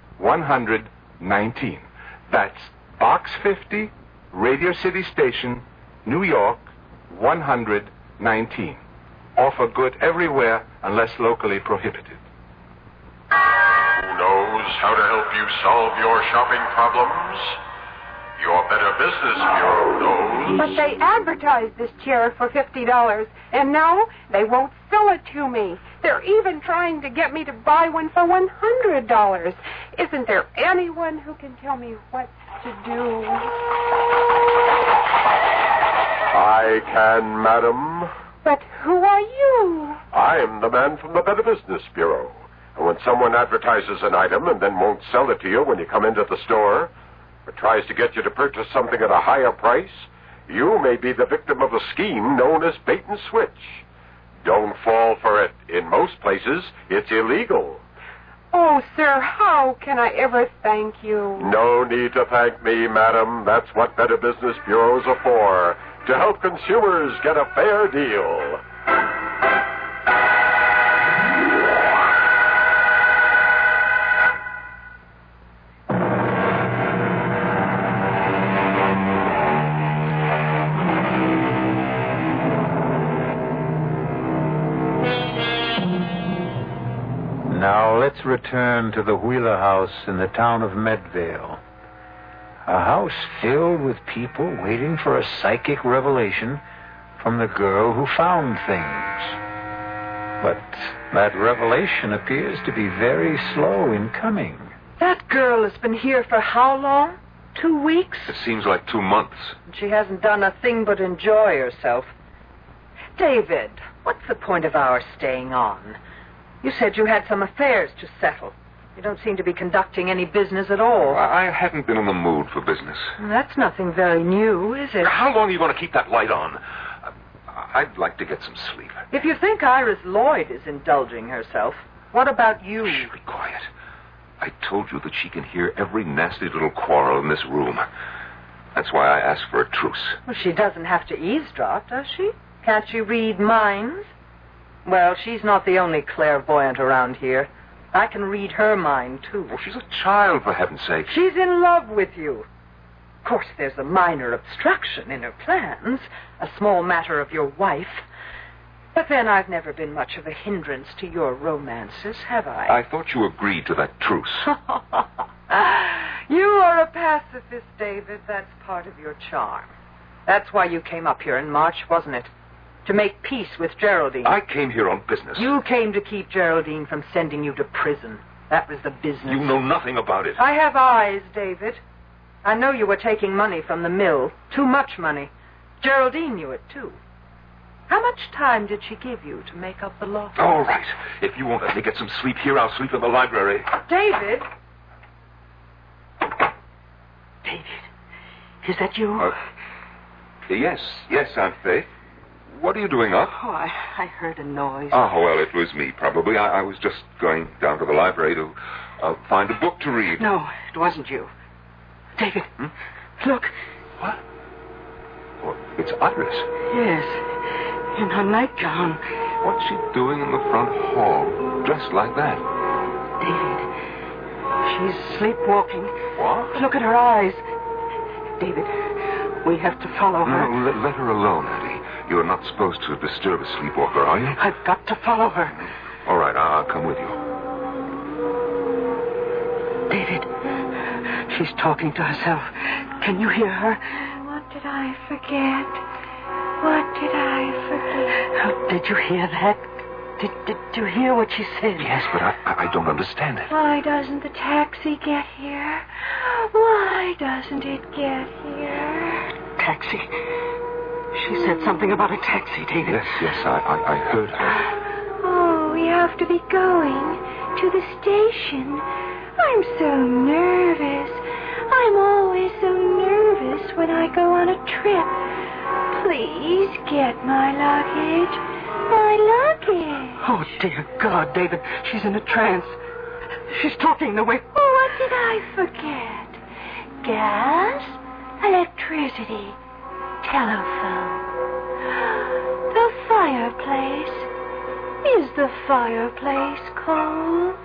119. That's Box 50, Radio City Station, New York, 119. Offer good everywhere unless locally prohibited. Who knows how to help you solve your shopping problems? Your Better Business Bureau knows. But they advertised this chair for $50, and now they won't sell it to me. They're even trying to get me to buy one for $100. Isn't there anyone who can tell me what to do? I can, madam. But who are you? I'm the man from the Better Business Bureau. And when someone advertises an item and then won't sell it to you when you come into the store, or tries to get you to purchase something at a higher price, you may be the victim of a scheme known as bait and switch. Don't fall for it. In most places, it's illegal. Oh, sir, how can I ever thank you? No need to thank me, madam. That's what Better Business Bureaus are for, to help consumers get a fair deal. Now let's return to the Wheeler house in the town of Medvale. A house filled with people waiting for a psychic revelation from the girl who found things. But that revelation appears to be very slow in coming. That girl has been here for how long? 2 weeks? It seems like 2 months. She hasn't done a thing but enjoy herself. David, what's the point of our staying on? You said you had some affairs to settle. You don't seem to be conducting any business at all. I haven't been in the mood for business. That's nothing very new, is it? How long are you going to keep that light on? I'd like to get some sleep. If you think Iris Lloyd is indulging herself, what about you? Shh, be quiet. I told you that she can hear every nasty little quarrel in this room. That's why I asked for a truce. Well, she doesn't have to eavesdrop, does she? Can't she read minds? Well, she's not the only clairvoyant around here. I can read her mind, too. Well, she's a child, for heaven's sake. She's in love with you. Of course, there's a minor obstruction in her plans, a small matter of your wife. But then I've never been much of a hindrance to your romances, have I? I thought you agreed to that truce. You are a pacifist, David. That's part of your charm. That's why you came up here in March, wasn't it? To make peace with Geraldine. I came here on business. You came to keep Geraldine from sending you to prison. That was the business. You know nothing about it. I have eyes, David. I know you were taking money from the mill. Too much money. Geraldine knew it, too. How much time did she give you to make up the loss? All right. If you won't let me get some sleep here, I'll sleep in the library. David? David, is that you? Yes, Aunt Faith. What are you doing up? Oh, I heard a noise. Oh, well, it was me, probably. I was just going down to the library to find a book to read. No, it wasn't you. David, look. What? Well, it's Iris. Yes, in her nightgown. What's she doing in the front hall, dressed like that? David, she's sleepwalking. What? Look at her eyes. David, we have to follow her. No, let her alone, Addie. You're not supposed to disturb a sleepwalker, are you? I've got to follow her. All right, I'll come with you. David, she's talking to herself. Can you hear her? What did I forget? What did I forget? Oh, did you hear that? Did you hear what she said? Yes, but I don't understand it. Why doesn't the taxi get here? Why doesn't it get here? Taxi. She said something about a taxi, David. Yes, I heard her. Oh, we have to be going to the station. I'm so nervous. I'm always so nervous when I go on a trip. Please get my luggage. My luggage. Oh, dear God, David. She's in a trance. She's talking the way... Oh, what did I forget? Gas, electricity, telephone. The fireplace. Is the fireplace cold?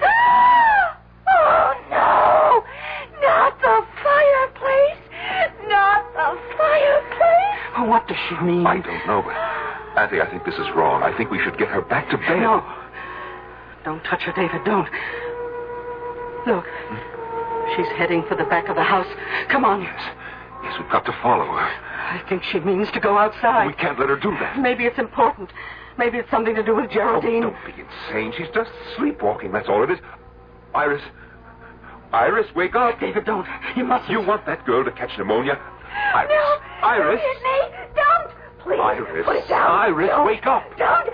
Oh, no! Not the fireplace! Not the fireplace! Oh, what does she mean? I don't know, but... Auntie, I think this is wrong. I think we should get her back to bed. No. Don't touch her, David. Don't. Look. She's heading for the back of the house. Come on. Yes, we've got to follow her. I think she means to go outside. We can't let her do that. Maybe it's important. Maybe it's something to do with Geraldine. Oh, don't be insane. She's just sleepwalking. That's all it is. Iris, wake up. David, don't. You mustn't. You want that girl to catch pneumonia? Iris. No. Iris. Don't hit me. Don't. Please. Iris. Put it down. Iris, Don't. wake up. Don't.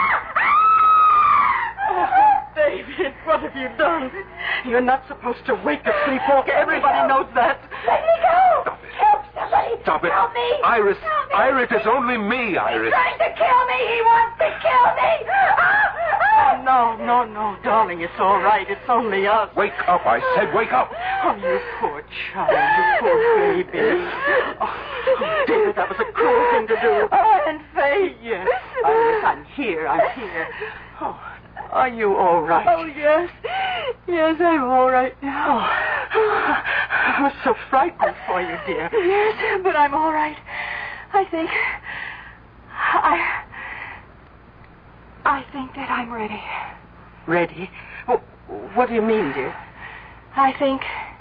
Oh, David, what have you done? You're not supposed to wake a sleepwalker. Everybody knows that. Let me go. Stop it. Help somebody. Stop it. Help me. Iris. Help me. Iris, it's only me, Iris. He's trying to kill me. He wants to kill me. No, darling, it's all right. It's only us. Wake up, I said, wake up. Oh, you poor child, you poor baby. Oh, David, that was a cruel thing to do. And Faye. Yes, I'm here. Oh, are you all right? Oh, yes. Yes, I'm all right now. Oh, I was so frightened for you, dear. Yes, but I'm all right. I think that I'm ready. Ready? What do you mean, dear? I think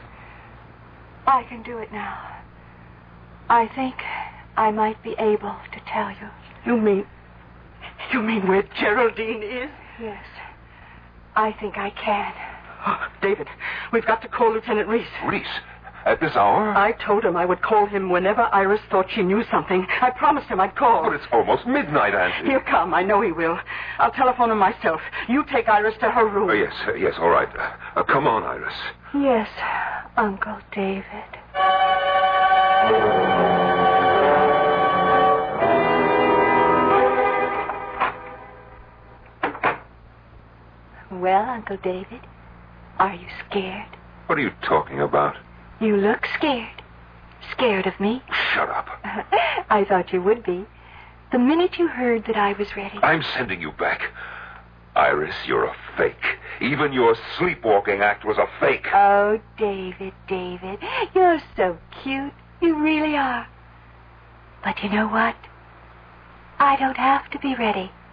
I can do it now. I think I might be able to tell you. You mean where Geraldine is? Yes. I think I can. Oh, David, we've got to call Lieutenant Reese. Reese? At this hour? I told him I would call him whenever Iris thought she knew something. I promised him I'd call. But it's almost midnight, Auntie. He'll come. I know he will. I'll telephone him myself. You take Iris to her room. Yes, all right. Come on, Iris. Yes, Uncle David. Well, Uncle David, are you scared? What are you talking about? You look scared. Scared of me? Shut up. I thought you would be. The minute you heard that I was ready. I'm sending you back. Iris, you're a fake. Even your sleepwalking act was a fake. Oh, David, you're so cute. You really are. But you know what? I don't have to be ready.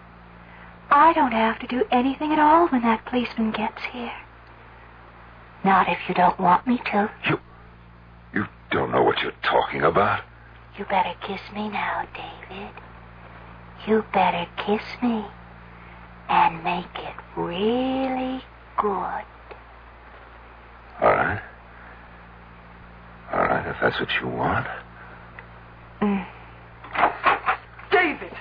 I don't have to do anything at all when that policeman gets here. Not if you don't want me to. You don't know what you're talking about. You better kiss me now, David. You better kiss me and make it really good. All right. All right, if that's what you want. David!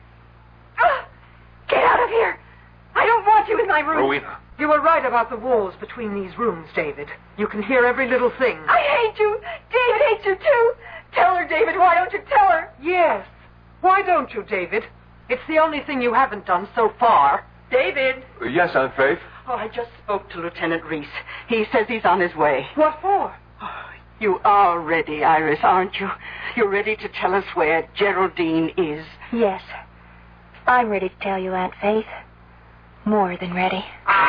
Get out of here! I don't want you in my room. Rowena. You were right about the walls between these rooms, David. You can hear every little thing. I hate you. David hates you, too. Tell her, David. Why don't you tell her? Yes. Why don't you, David? It's the only thing you haven't done so far. David! Yes, Aunt Faith? Oh, I just spoke to Lieutenant Reese. He says he's on his way. What for? Oh, you are ready, Iris, aren't you? You're ready to tell us where Geraldine is. Yes. I'm ready to tell you, Aunt Faith. More than ready.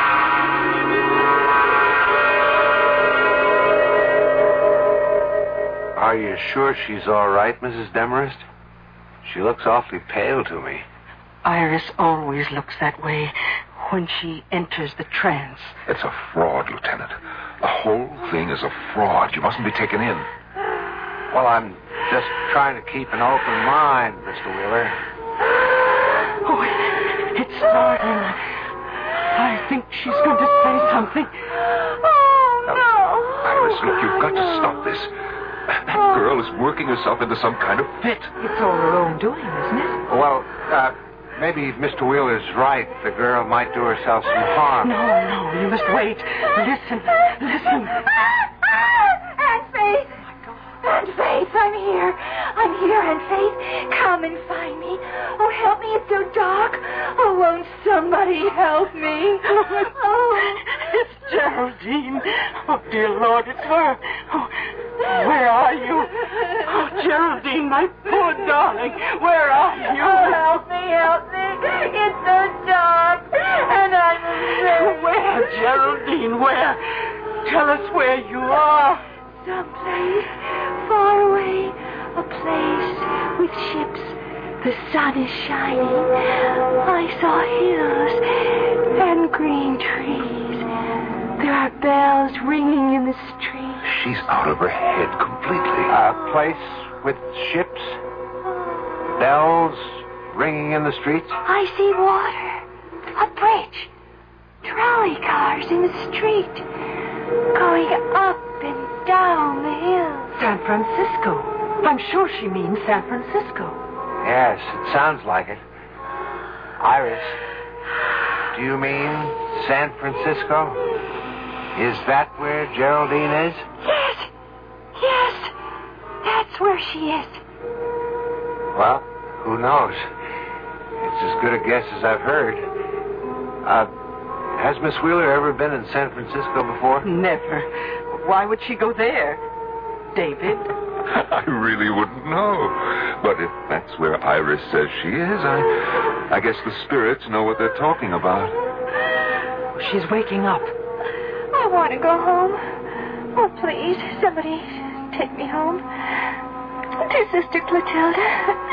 Are you sure she's all right, Mrs. Demarest? She looks awfully pale to me. Iris always looks that way when she enters the trance. It's a fraud, Lieutenant. The whole thing is a fraud. You mustn't be taken in. Well, I'm just trying to keep an open mind, Mr. Wheeler. Oh, it's starting. I think she's going to say something. Oh, no. Iris, look, you've got to stop this. That girl is working herself into some kind of fit. It's all her own doing, isn't it? Well, maybe Mr. Wheeler's right. The girl might do herself some harm. No, you must wait. Listen. Aunt Faith! Aunt Faith, I'm here. I'm here, Aunt Faith. Come and find me. Oh, help me. It's so dark. Oh, won't somebody help me? Oh. It's Geraldine. Oh, dear Lord, it's her. Oh, where are you? Oh, Geraldine, my poor darling. Where are you? Oh, help me. It's so dark. And I'm afraid. Where, Geraldine, where? Tell us where you are. Someplace far away, a place with ships. The sun is shining. I saw hills and green trees. There are bells ringing in the street. She's out of her head completely. A place with ships, bells ringing in the streets. I see water, a bridge, trolley cars in the street, going up and down the hill. San Francisco. I'm sure she means San Francisco. Yes, it sounds like it. Iris, do you mean San Francisco? Is that where Geraldine is? Yes. That's where she is. Well, who knows? It's as good a guess as I've heard. Has Miss Wheeler ever been in San Francisco before? Never. Why would she go there? David? I really wouldn't know. But if that's where Iris says she is, I guess the spirits know what they're talking about. She's waking up. I want to go home. Oh, please, somebody take me home. To Sister Clotilda.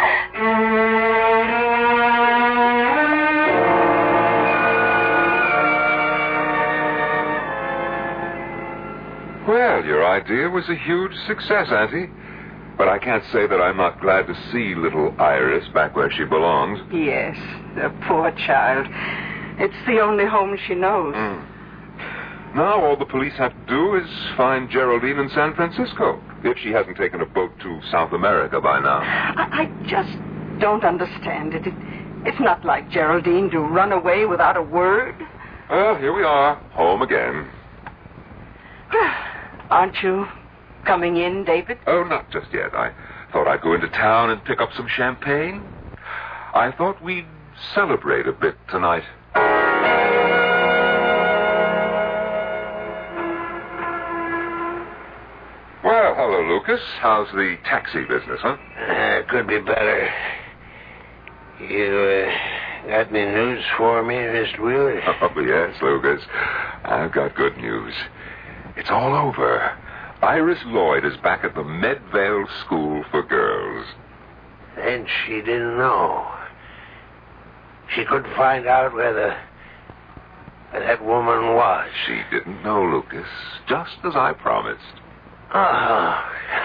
Well, your idea was a huge success, Auntie. But I can't say that I'm not glad to see little Iris back where she belongs. Yes, the poor child. It's the only home she knows. Now all the police have to do is find Geraldine in San Francisco, if she hasn't taken a boat to South America by now. I just don't understand it. It's not like Geraldine to run away without a word. Well, here we are, home again. Aren't you coming in, David? Oh, not just yet. I thought I'd go into town and pick up some champagne. I thought we'd celebrate a bit tonight. Well, hello, Lucas. How's the taxi business, huh? Could be better. You got any news for me, Mr. Wheeler? Oh, yes, Lucas. I've got good news. It's all over. Iris Lloyd is back at the Medvale School for Girls. And she didn't know. She couldn't find out where that woman was. She didn't know, Lucas, just as I promised. Oh.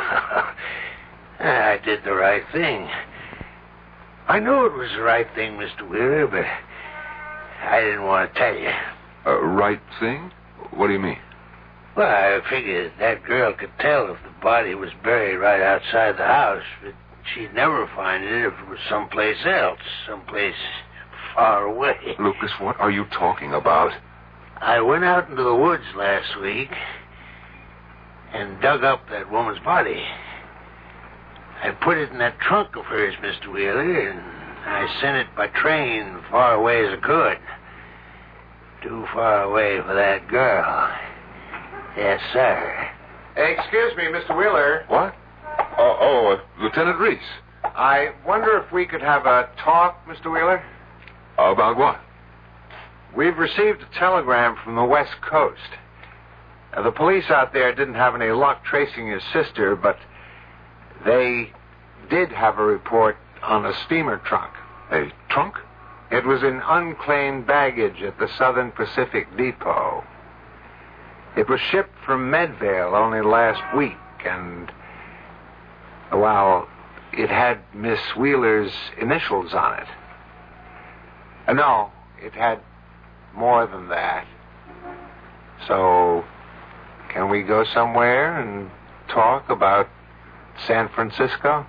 I did the right thing. I knew it was the right thing, Mr. Wheeler, but I didn't want to tell you. Right thing? What do you mean? Well, I figured that girl could tell if the body was buried right outside the house, but she'd never find it if it was someplace else, someplace far away. Lucas, what are you talking about? I went out into the woods last week and dug up that woman's body. I put it in that trunk of hers, Mr. Wheeler, and I sent it by train far away as I could. Too far away for that girl. Yes, sir. Excuse me, Mr. Wheeler. What? Lieutenant Reese. I wonder if we could have a talk, Mr. Wheeler? About what? We've received a telegram from the West Coast. The police out there didn't have any luck tracing your sister, but they did have a report on a steamer trunk. A trunk? It was in unclaimed baggage at the Southern Pacific Depot. It was shipped from Medvale only last week, and, well, it had Miss Wheeler's initials on it. No, it had more than that. So, can we go somewhere and talk about San Francisco?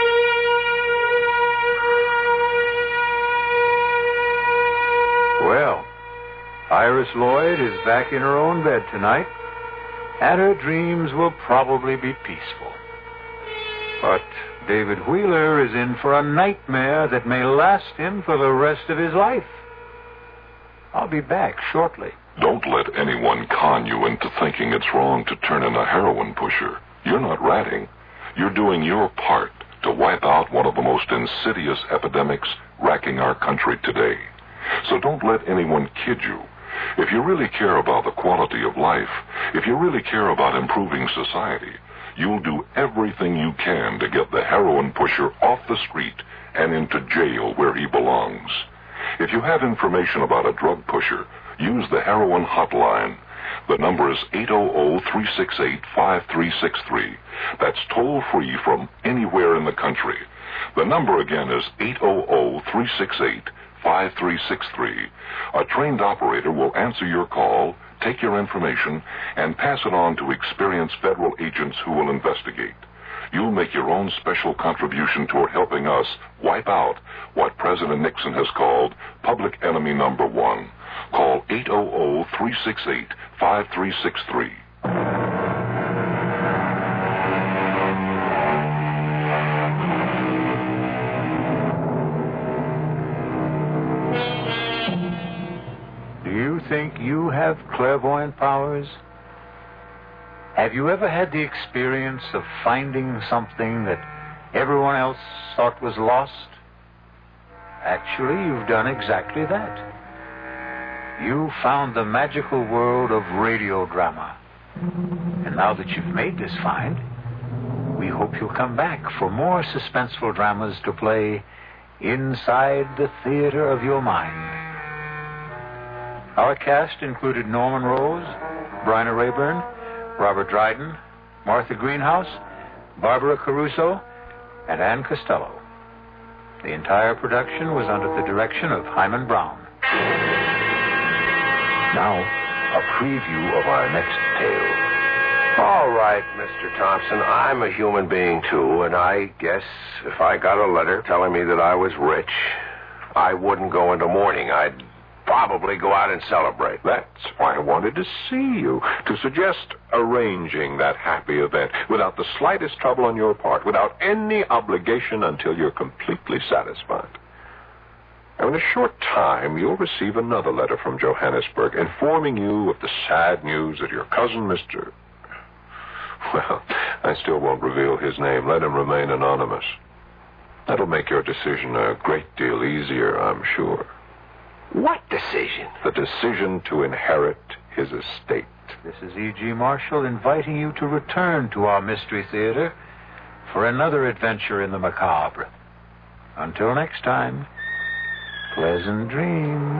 Well, Iris Lloyd is back in her own bed tonight, and her dreams will probably be peaceful. But David Wheeler is in for a nightmare that may last him for the rest of his life. I'll be back shortly. Don't let anyone con you into thinking it's wrong to turn in a heroin pusher. You're not ratting. You're doing your part to wipe out one of the most insidious epidemics racking our country today. So don't let anyone kid you. If you really care about the quality of life, if you really care about improving society, you'll do everything you can to get the heroin pusher off the street and into jail where he belongs. If you have information about a drug pusher, use the heroin hotline. The number is 800-368-5363. That's toll-free from anywhere in the country. The number again is 800-368-5363. A trained operator will answer your call, take your information, and pass it on to experienced federal agents who will investigate. You'll make your own special contribution toward helping us wipe out what President Nixon has called public enemy number one. Call 800-368-5363. Do you think you have clairvoyant powers? Have you ever had the experience of finding something that everyone else thought was lost? Actually, you've done exactly that. You found the magical world of radio drama. And now that you've made this find, we hope you'll come back for more suspenseful dramas to play inside the theater of your mind. Our cast included Norman Rose, Bryna Rayburn, Robert Dryden, Martha Greenhouse, Barbara Caruso, and Ann Costello. The entire production was under the direction of Hyman Brown. Now, a preview of our next tale. All right, Mr. Thompson, I'm a human being, too, and I guess if I got a letter telling me that I was rich, I wouldn't go into mourning. I'd probably go out and celebrate. That's why I wanted to see you, to suggest arranging that happy event without the slightest trouble on your part, without any obligation until you're completely satisfied. Now, in a short time, you'll receive another letter from Johannesburg informing you of the sad news that your cousin, Mr. Well, I still won't reveal his name. Let him remain anonymous. That'll make your decision a great deal easier, I'm sure. What decision? The decision to inherit his estate. This is E.G. Marshall inviting you to return to our Mystery Theater for another adventure in the macabre. Until next time, Pleasant dreams.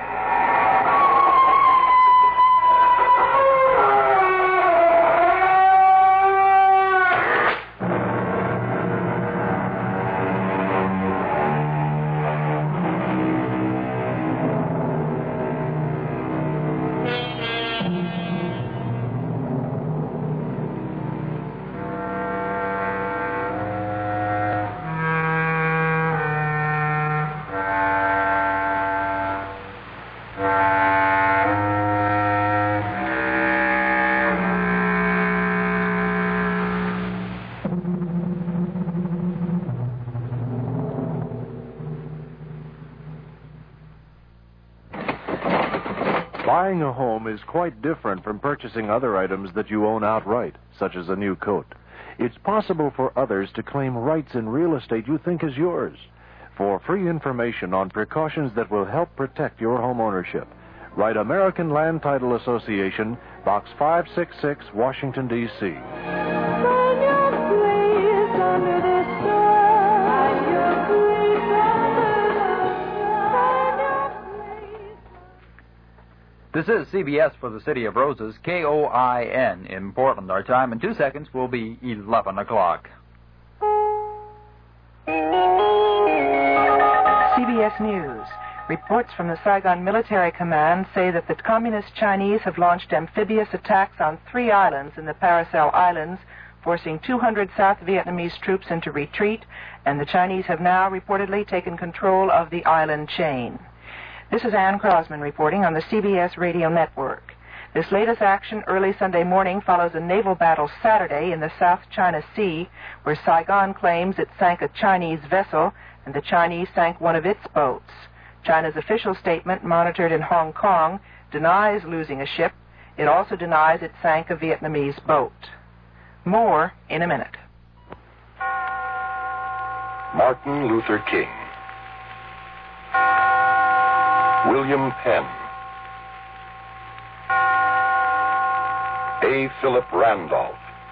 Buying a home is quite different from purchasing other items that you own outright, such as a new coat. It's possible for others to claim rights in real estate you think is yours. For free information on precautions that will help protect your home ownership, write American Land Title Association, Box 566, Washington, D.C. This is CBS for the City of Roses, KOIN in Portland. Our time in 2 seconds will be 11 o'clock. CBS News. Reports from the Saigon Military Command say that the Communist Chinese have launched amphibious attacks on 3 islands in the Paracel Islands, forcing 200 South Vietnamese troops into retreat, and the Chinese have now reportedly taken control of the island chain. This is Ann Crosman reporting on the CBS Radio Network. This latest action early Sunday morning follows a naval battle Saturday in the South China Sea, where Saigon claims it sank a Chinese vessel and the Chinese sank one of its boats. China's official statement, monitored in Hong Kong, denies losing a ship. It also denies it sank a Vietnamese boat. More in a minute. Martin Luther King, William Penn, A. Philip Randolph,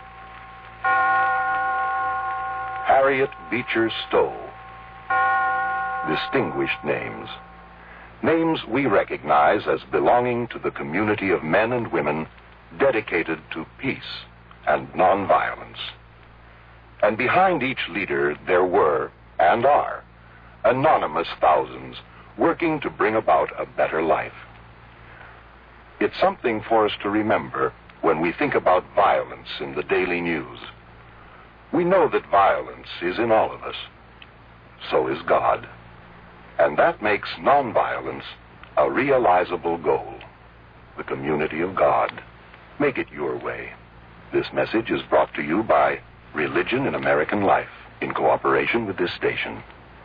Harriet Beecher Stowe. Distinguished names. Names we recognize as belonging to the community of men and women dedicated to peace and nonviolence. And behind each leader there were, and are, anonymous thousands working to bring about a better life. It's something for us to remember when we think about violence in the daily news. We know that violence is in all of us. So is God. And that makes nonviolence a realizable goal. The community of God. Make it your way. This message is brought to you by Religion in American Life, in cooperation with this station.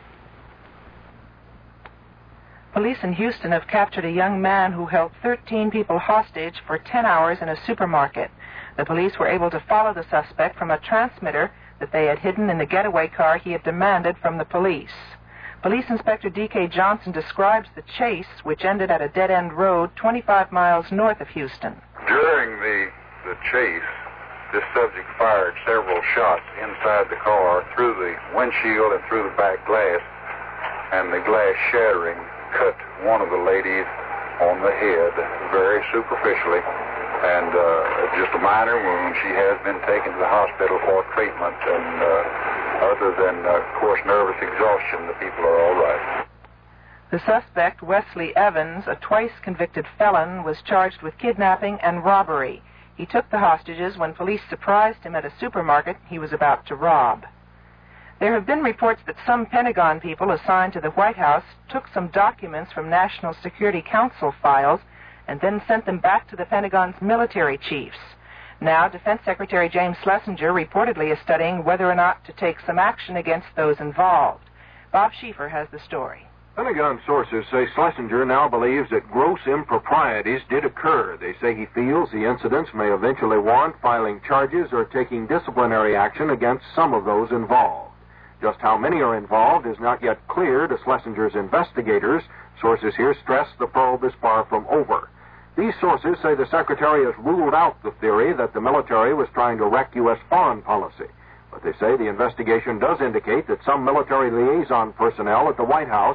Police in Houston have captured a young man who held 13 people hostage for 10 hours in a supermarket. The police were able to follow the suspect from a transmitter that they had hidden in the getaway car he had demanded from the police. Police Inspector D.K. Johnson describes the chase, which ended at a dead-end road 25 miles north of Houston. During the chase, this subject fired several shots inside the car, through the windshield and through the back glass, and the glass shattering cut one of the ladies on the head very superficially, and just a minor wound. She has been taken to the hospital for treatment, and other than, of course, nervous exhaustion, the people are all right. The suspect, Wesley Evans, a twice-convicted felon, was charged with kidnapping and robbery. He took the hostages when police surprised him at a supermarket he was about to rob. There have been reports that some Pentagon people assigned to the White House took some documents from National Security Council files and then sent them back to the Pentagon's military chiefs. Now, Defense Secretary James Schlesinger reportedly is studying whether or not to take some action against those involved. Bob Schieffer has the story. Pentagon sources say Schlesinger now believes that gross improprieties did occur. They say he feels the incidents may eventually warrant filing charges or taking disciplinary action against some of those involved. Just how many are involved is not yet clear to Schlesinger's investigators. Sources here stress the probe is far from over. These sources say the Secretary has ruled out the theory that the military was trying to wreck U.S. foreign policy. But they say the investigation does indicate that some military liaison personnel at the White House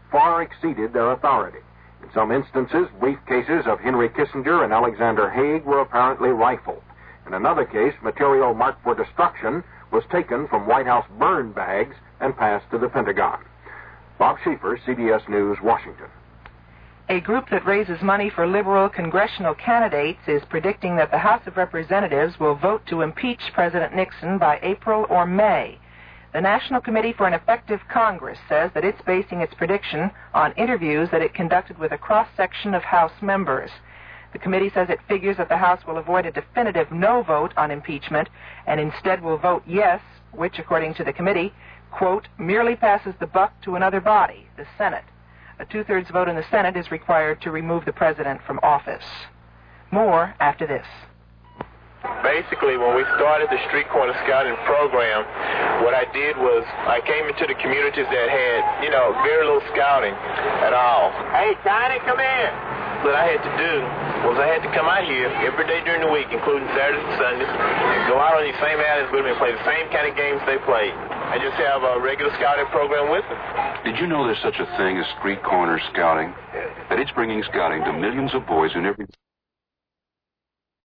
far exceeded their authority. In some instances, briefcases of Henry Kissinger and Alexander Haig were apparently rifled. In another case, material marked for destruction was taken from White House burn bags and passed to the Pentagon. Bob Schieffer, CBS News, Washington. A group that raises money for liberal congressional candidates is predicting that the House of Representatives will vote to impeach President Nixon by April or May. The National Committee for an Effective Congress says that it's basing its prediction on interviews that it conducted with a cross-section of House members. The committee says it figures that the House will avoid a definitive no vote on impeachment and instead will vote yes, which, according to the committee, quote, merely passes the buck to another body, the Senate. A two-thirds vote in the Senate is required to remove the president from office. More after this. Basically, when we started the Street Corner Scouting program, what I did was I came into the communities that had, very little scouting at all. Hey, Tiny, come in. What I had to do was I had to come out here every day during the week, including Saturdays and Sundays, and go out on these same alleys with them and play the same kind of games they played. I just have a regular scouting program with them. Did you know there's such a thing as street corner scouting? That it's bringing scouting to millions of boys in every